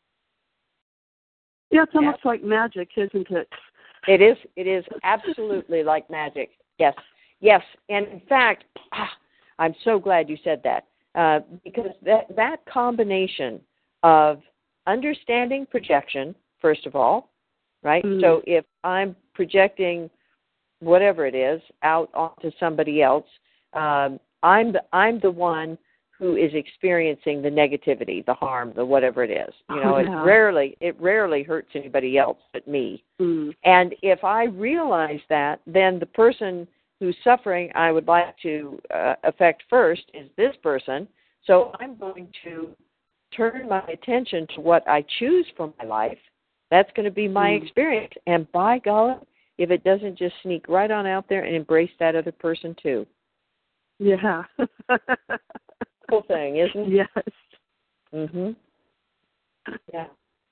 Yeah, it's almost like magic, isn't it? It is absolutely like magic. Yes. And in fact, I'm so glad you said that, because that combination of understanding projection, first of all, right? So if I'm projecting whatever it is out onto somebody else, I'm the one who is experiencing the negativity, the harm, the whatever it is. It rarely hurts anybody else but me. And if I realize that, then the person who's suffering I would like to affect first is this person. So I'm going to turn my attention to what I choose for my life. That's going to be my experience. And by golly, if it doesn't just sneak right on out there and embrace that other person too. Yeah. Cool thing, isn't it? Yes. Yeah.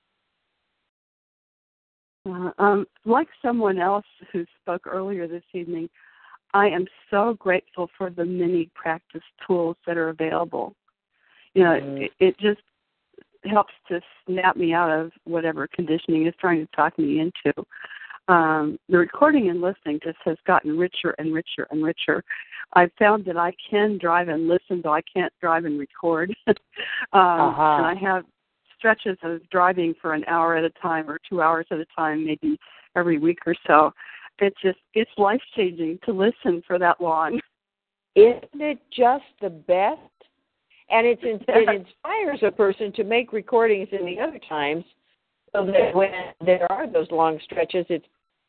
Like someone else who spoke earlier this evening, I am so grateful for the many practice tools that are available. It just helps to snap me out of whatever conditioning is trying to talk me into. The recording and listening just has gotten richer and richer and richer. I've found that I can drive and listen, though I can't drive and record. And I have stretches of driving for an hour at a time or 2 hours at a time, maybe every week or so. It's life-changing to listen for that long. Isn't it just the best? And it inspires a person to make recordings in the other times so that when there are those long stretches, it's...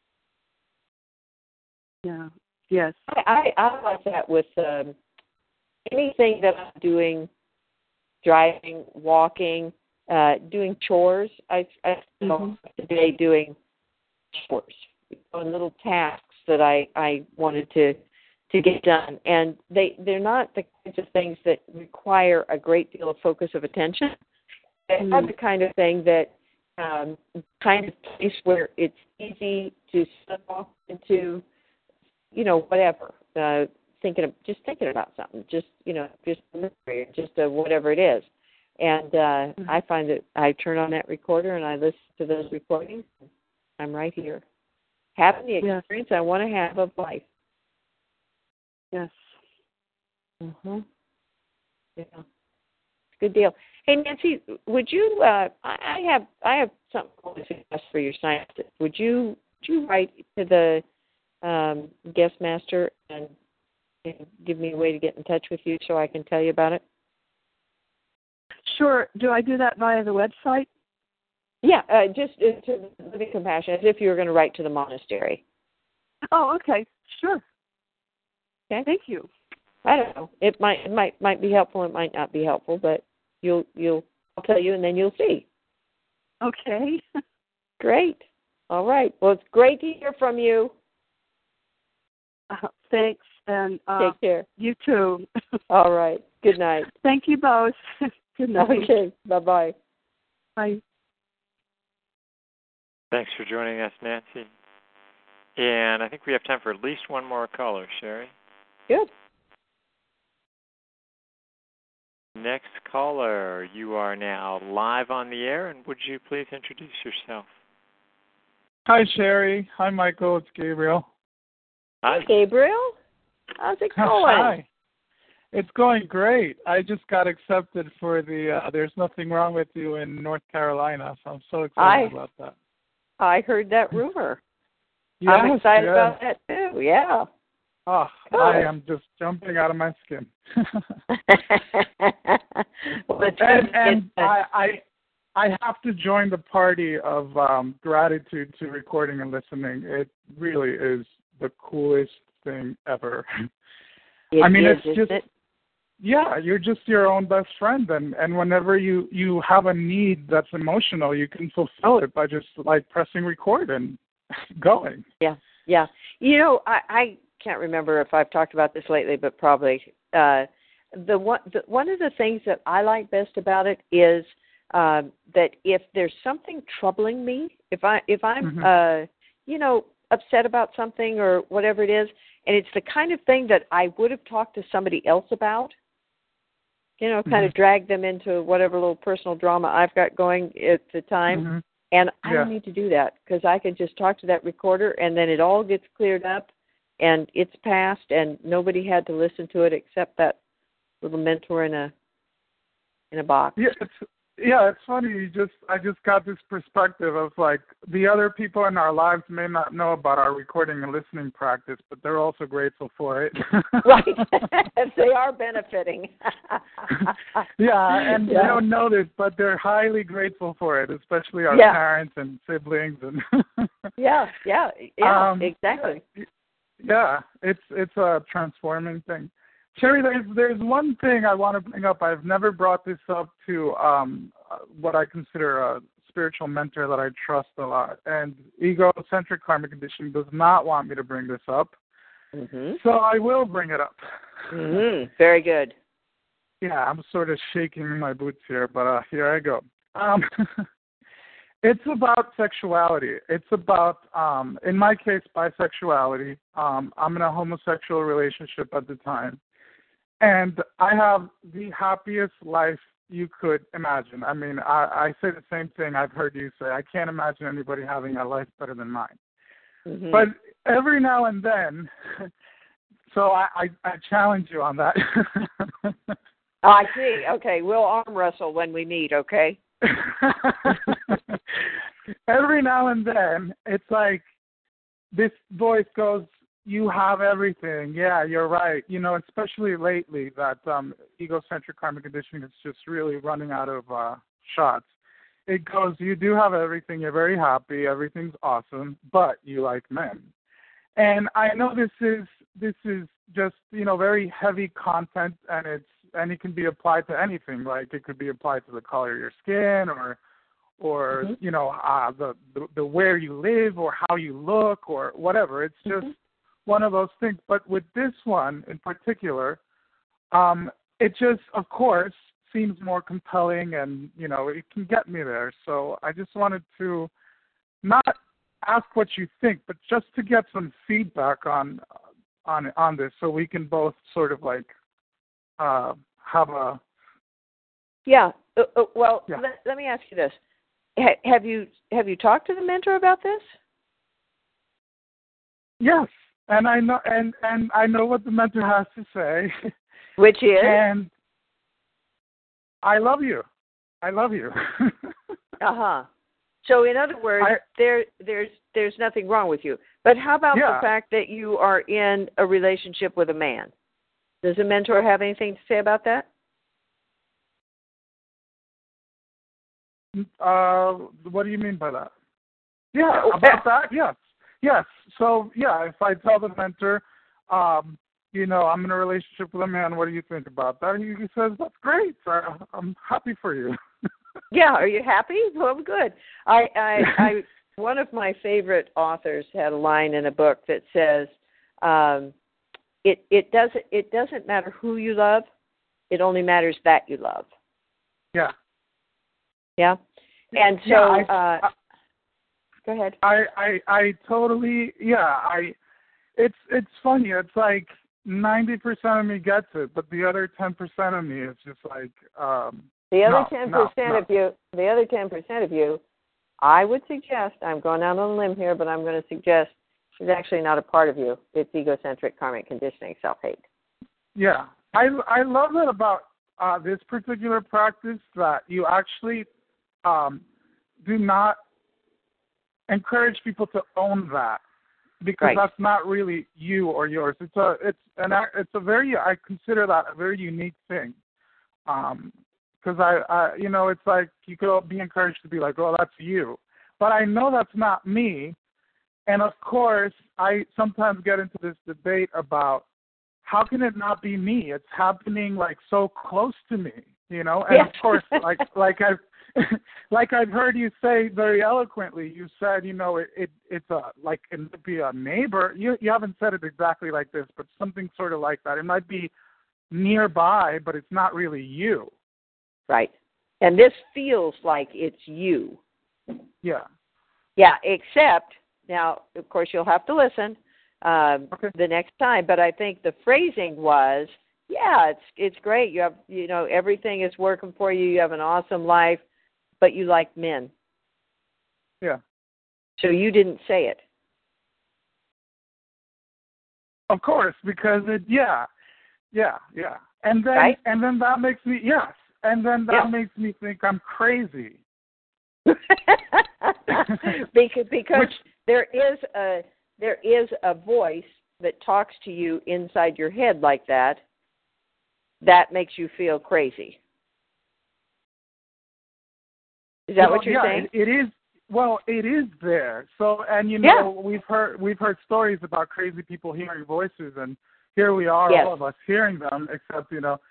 Yeah, yes. I like that with anything that I'm doing, driving, walking, doing chores. I spent today doing chores, little tasks that I wanted to get done. And they're not the kinds of things that require a great deal of focus of attention. They're the kind of thing that kind of place where it's easy to slip off into, whatever, thinking about something, just whatever it is. And I find that I turn on that recorder and I listen to those recordings. I'm right here, having the experience I want to have of life. Yes. Mhm. Yeah. Good deal. Hey, Nancy, would you? I have something to suggest for your scientist. Would you write to the guest master and give me a way to get in touch with you so I can tell you about it? Sure. Do I do that via the website? Yeah, just to Living Compassion, as if you were going to write to the monastery. Oh, okay. Sure. Okay. Thank you. I don't know. It might be helpful. It might not be helpful, but I'll tell you, and then you'll see. Okay. Great. All right. Well, it's great to hear from you. Thanks, and take care. You too. All right. Good night. Thank you both. Good night. Okay. Bye-bye. Bye. Thanks for joining us, Nancy. And I think we have time for at least one more caller, Sherry. Good. Next caller, you are now live on the air, and would you please introduce yourself? Hi, Sherry. Hi, Michael. It's Gabriel. Hi, Gabriel. How's it going? Hi. It's going great. I just got accepted for the There's Nothing Wrong With You in North Carolina, so I'm so excited about that. I heard that rumor. Yes, I'm excited about that, too. Yeah. Oh, I am just jumping out of my skin. and I have to join the party of gratitude to recording and listening. It really is the coolest thing ever. It's just, yeah, you're just your own best friend, and whenever you have a need that's emotional, you can fulfill it by just like pressing record and going. Yeah. You know, I can't remember if I've talked about this lately, but probably one of the things that I like best about it is that if there's something troubling me, if I'm upset about something or whatever it is, and it's the kind of thing that I would have talked to somebody else about, kind of drag them into whatever little personal drama I've got going at the time. And I don't need to do that because I can just talk to that recorder and then it all gets cleared up and it's passed and nobody had to listen to it except that little mentor in a box. It's funny. I just got this perspective of like the other people in our lives may not know about our recording and listening practice, but they're also grateful for it. Right. They are benefiting. And they don't know this, but they're highly grateful for it, especially our parents and siblings and exactly. Yeah, it's a transforming thing. Sherry, there's one thing I want to bring up. I've never brought this up to what I consider a spiritual mentor that I trust a lot. And egocentric karmic conditioning does not want me to bring this up. So I will bring it up. Very good. Yeah, I'm sort of shaking in my boots here, but here I go. It's about sexuality. It's about, in my case, bisexuality. I'm in a homosexual relationship at the time. And I have the happiest life you could imagine. I mean, I say the same thing I've heard you say. I can't imagine anybody having a life better than mine. But every now and then, so I challenge you on that. I see. Okay, we'll arm wrestle when we meet, okay? Every now and then, it's like this voice goes, you have everything. Yeah, you're right. Especially lately that egocentric karmic conditioning is just really running out of shots. It goes, you do have everything. You're very happy. Everything's awesome, but you like men. And I know this is just, very heavy content, and it can be applied to anything. Like it could be applied to the color of your skin or the where you live or how you look or whatever. It's just one of those things. But with this one in particular, it just, of course, seems more compelling and, it can get me there. So I just wanted to not ask what you think, but just to get some feedback on this so we can both sort of like have a Yeah. Well, yeah. Let me ask you this: have you talked to the mentor about this? Yes, and I know and I know what the mentor has to say, which is, and I love you. I love you. So in other words, there's nothing wrong with you. But how about the fact that you are in a relationship with a man? Does the mentor have anything to say about that? What do you mean by that? Yeah, about that? Yes. So, if I tell the mentor, I'm in a relationship with a man, what do you think about that? He says, that's great. I'm happy for you. Yeah, are you happy? Well, good. I one of my favorite authors had a line in a book that says, it doesn't matter who you love, it only matters that you love. Yeah. Yeah. And so go ahead. I totally it's funny, it's like 90% of me gets it, but the other 10% of me is just like the other 10% of you, I would suggest, I'm going out on a limb here, but I'm going to suggest is actually not a part of you. It's egocentric karmic conditioning, self-hate. Yeah. I love that about this particular practice, that you actually do not encourage people to own that, because that's not really you or yours. It's a very, I consider that a very unique thing. Because it's like you could be encouraged to be like, oh, that's you. But I know that's not me. And of course, I sometimes get into this debate about how can it not be me? It's happening like so close to me, And of course, like I've heard you say very eloquently, you said, it's it might be a neighbor. You haven't said it exactly like this, but something sort of like that. It might be nearby, but it's not really you. Right. And this feels like it's you. Yeah. Yeah, except, now, of course, you'll have to listen the next time, but I think the phrasing was, it's great. You have, everything is working for you. You have an awesome life, but you like men. Yeah. So you didn't say it. Of course, because yeah. And then and then that makes me makes me think I'm crazy. because there is a voice that talks to you inside your head like that makes you feel crazy. Is that what you're saying? It is. Well, it is there. So, and we've heard stories about crazy people hearing voices, and here we are, all of us hearing them, except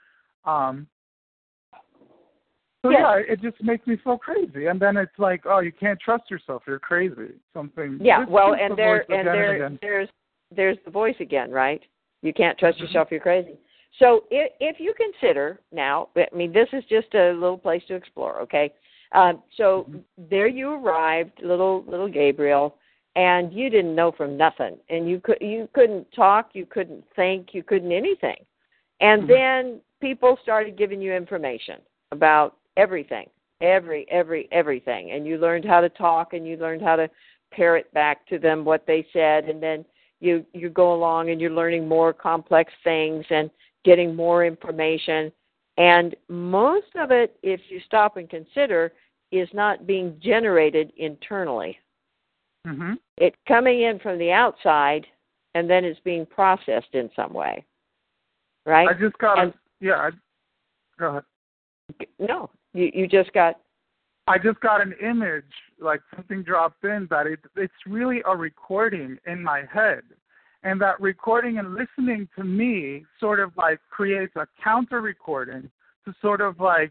So it just makes me feel crazy, and then it's like, oh, you can't trust yourself, you're crazy. Something. Yeah, well, and there's the voice again, right? You can't trust yourself, you're crazy. So if you consider now, I mean, this is just a little place to explore, okay? So there you arrived, little Gabriel, and you didn't know from nothing, and you couldn't talk, you couldn't think, you couldn't anything, and then people started giving you information about everything, everything, and you learned how to talk, and you learned how to parrot back to them what they said, and then you go along and you're learning more complex things and getting more information, and most of it, if you stop and consider, is not being generated internally. Mm-hmm. It's coming in from the outside, and then it's being processed in some way, right? I just got go ahead. No, you just got... I just got an image, like something dropped in, that it's really a recording in my head. And that recording and listening to me sort of like creates a counter recording to sort of like,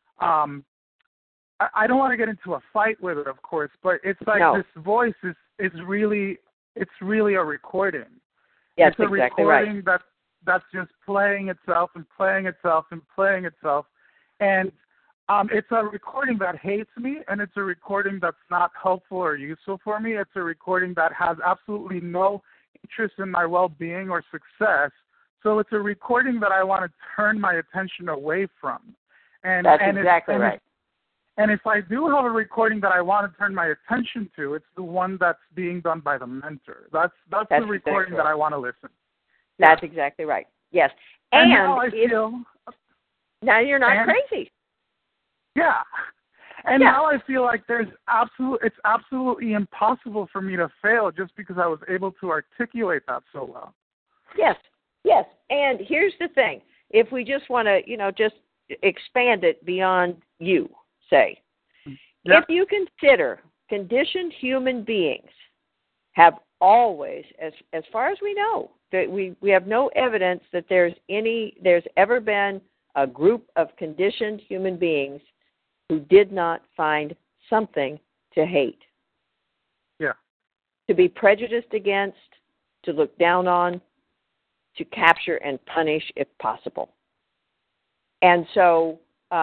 I don't want to get into a fight with it, of course, but it's like this voice is really a recording. Yes, it's a exactly recording right. that's just playing itself and playing itself and playing itself. And it's a recording that hates me, and it's a recording that's not helpful or useful for me. It's a recording that has absolutely no interest in my well-being or success. So it's a recording that I want to turn my attention away from. And that's exactly right. And if I do have a recording that I want to turn my attention to, it's the one that's being done by the mentor. That's the recording that I want to listen. That's exactly right. Yes. And now I feel... Now you're not crazy. Yeah. And now I feel like it's absolutely impossible for me to fail just because I was able to articulate that so well. Yes. Yes. And here's the thing. If we just want to, just expand it beyond you, say, if you consider conditioned human beings have always, as far as we know, that we have no evidence that there's ever been a group of conditioned human beings who did not find something to hate. Yeah. To be prejudiced against, to look down on, to capture and punish if possible. And so,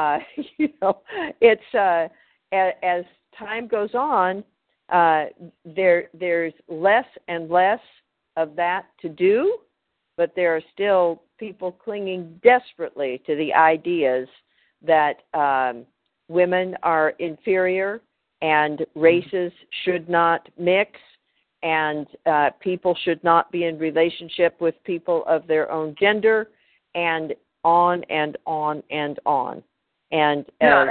it's as time goes on, there's less and less of that to do, but there are still people clinging desperately to the ideas that women are inferior and races should not mix and people should not be in relationship with people of their own gender, and on and on and on. And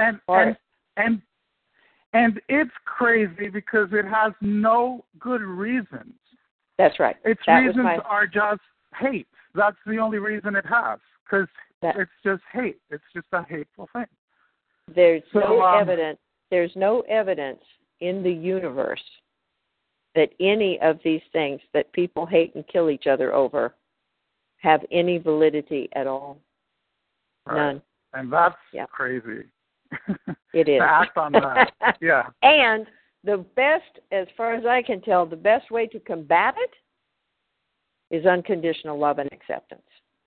and it's crazy because it has no good reasons. That's right. Its reasons are just hate. That's the only reason it has, because it's just hate. It's just a hateful thing. There's no evidence. There's no evidence in the universe that any of these things that people hate and kill each other over have any validity at all. Right. None. And that's crazy. It is. To act on that. Yeah. And the best, as far as I can tell, the best way to combat it is unconditional love and acceptance.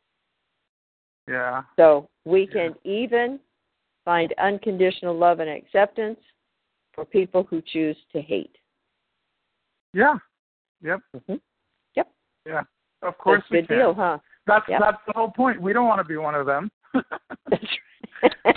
Yeah. So we can even find unconditional love and acceptance for people who choose to hate. Yeah. Yep. Mm-hmm. Yep. Yeah. Of course we can. Good deal, huh? That's the whole point. We don't want to be one of them. That's right.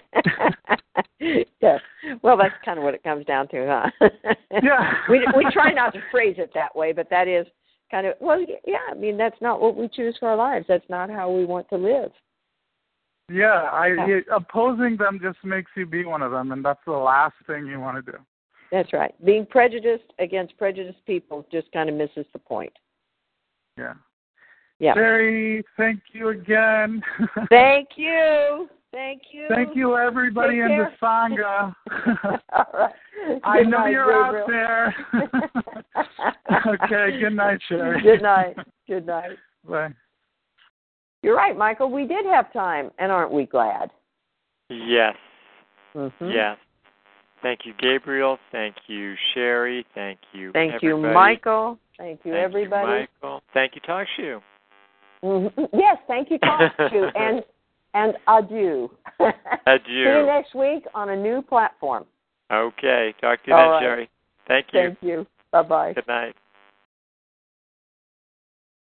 Yeah. Well, that's kind of what it comes down to, huh? Yeah. We try not to phrase it that way, but that is kind of, that's not what we choose for our lives. That's not how we want to live. Yeah, opposing them just makes you be one of them, and that's the last thing you want to do. That's right. Being prejudiced against prejudiced people just kind of misses the point. Yeah. Yeah. Sherry, thank you again. Thank you. Thank you. Thank you, everybody in the Sangha. All right. I know you're out there. Okay, good night, Sherry. Good night. Good night. Bye. You're right, Michael. We did have time, and aren't we glad? Yes. Mm-hmm. Yes. Thank you, Gabriel. Thank you, Sherry. Thank you, Thank everybody. you, Michael. Thank you, Thank everybody. You, Michael. Thank you, Talk Shoe. Mm-hmm. Yes, thank you, Talk Shoe. And adieu. Adieu. See you next week on a new platform. Okay. Talk to you then, right. Sherry. Thank you. Thank you. Bye-bye. Good night.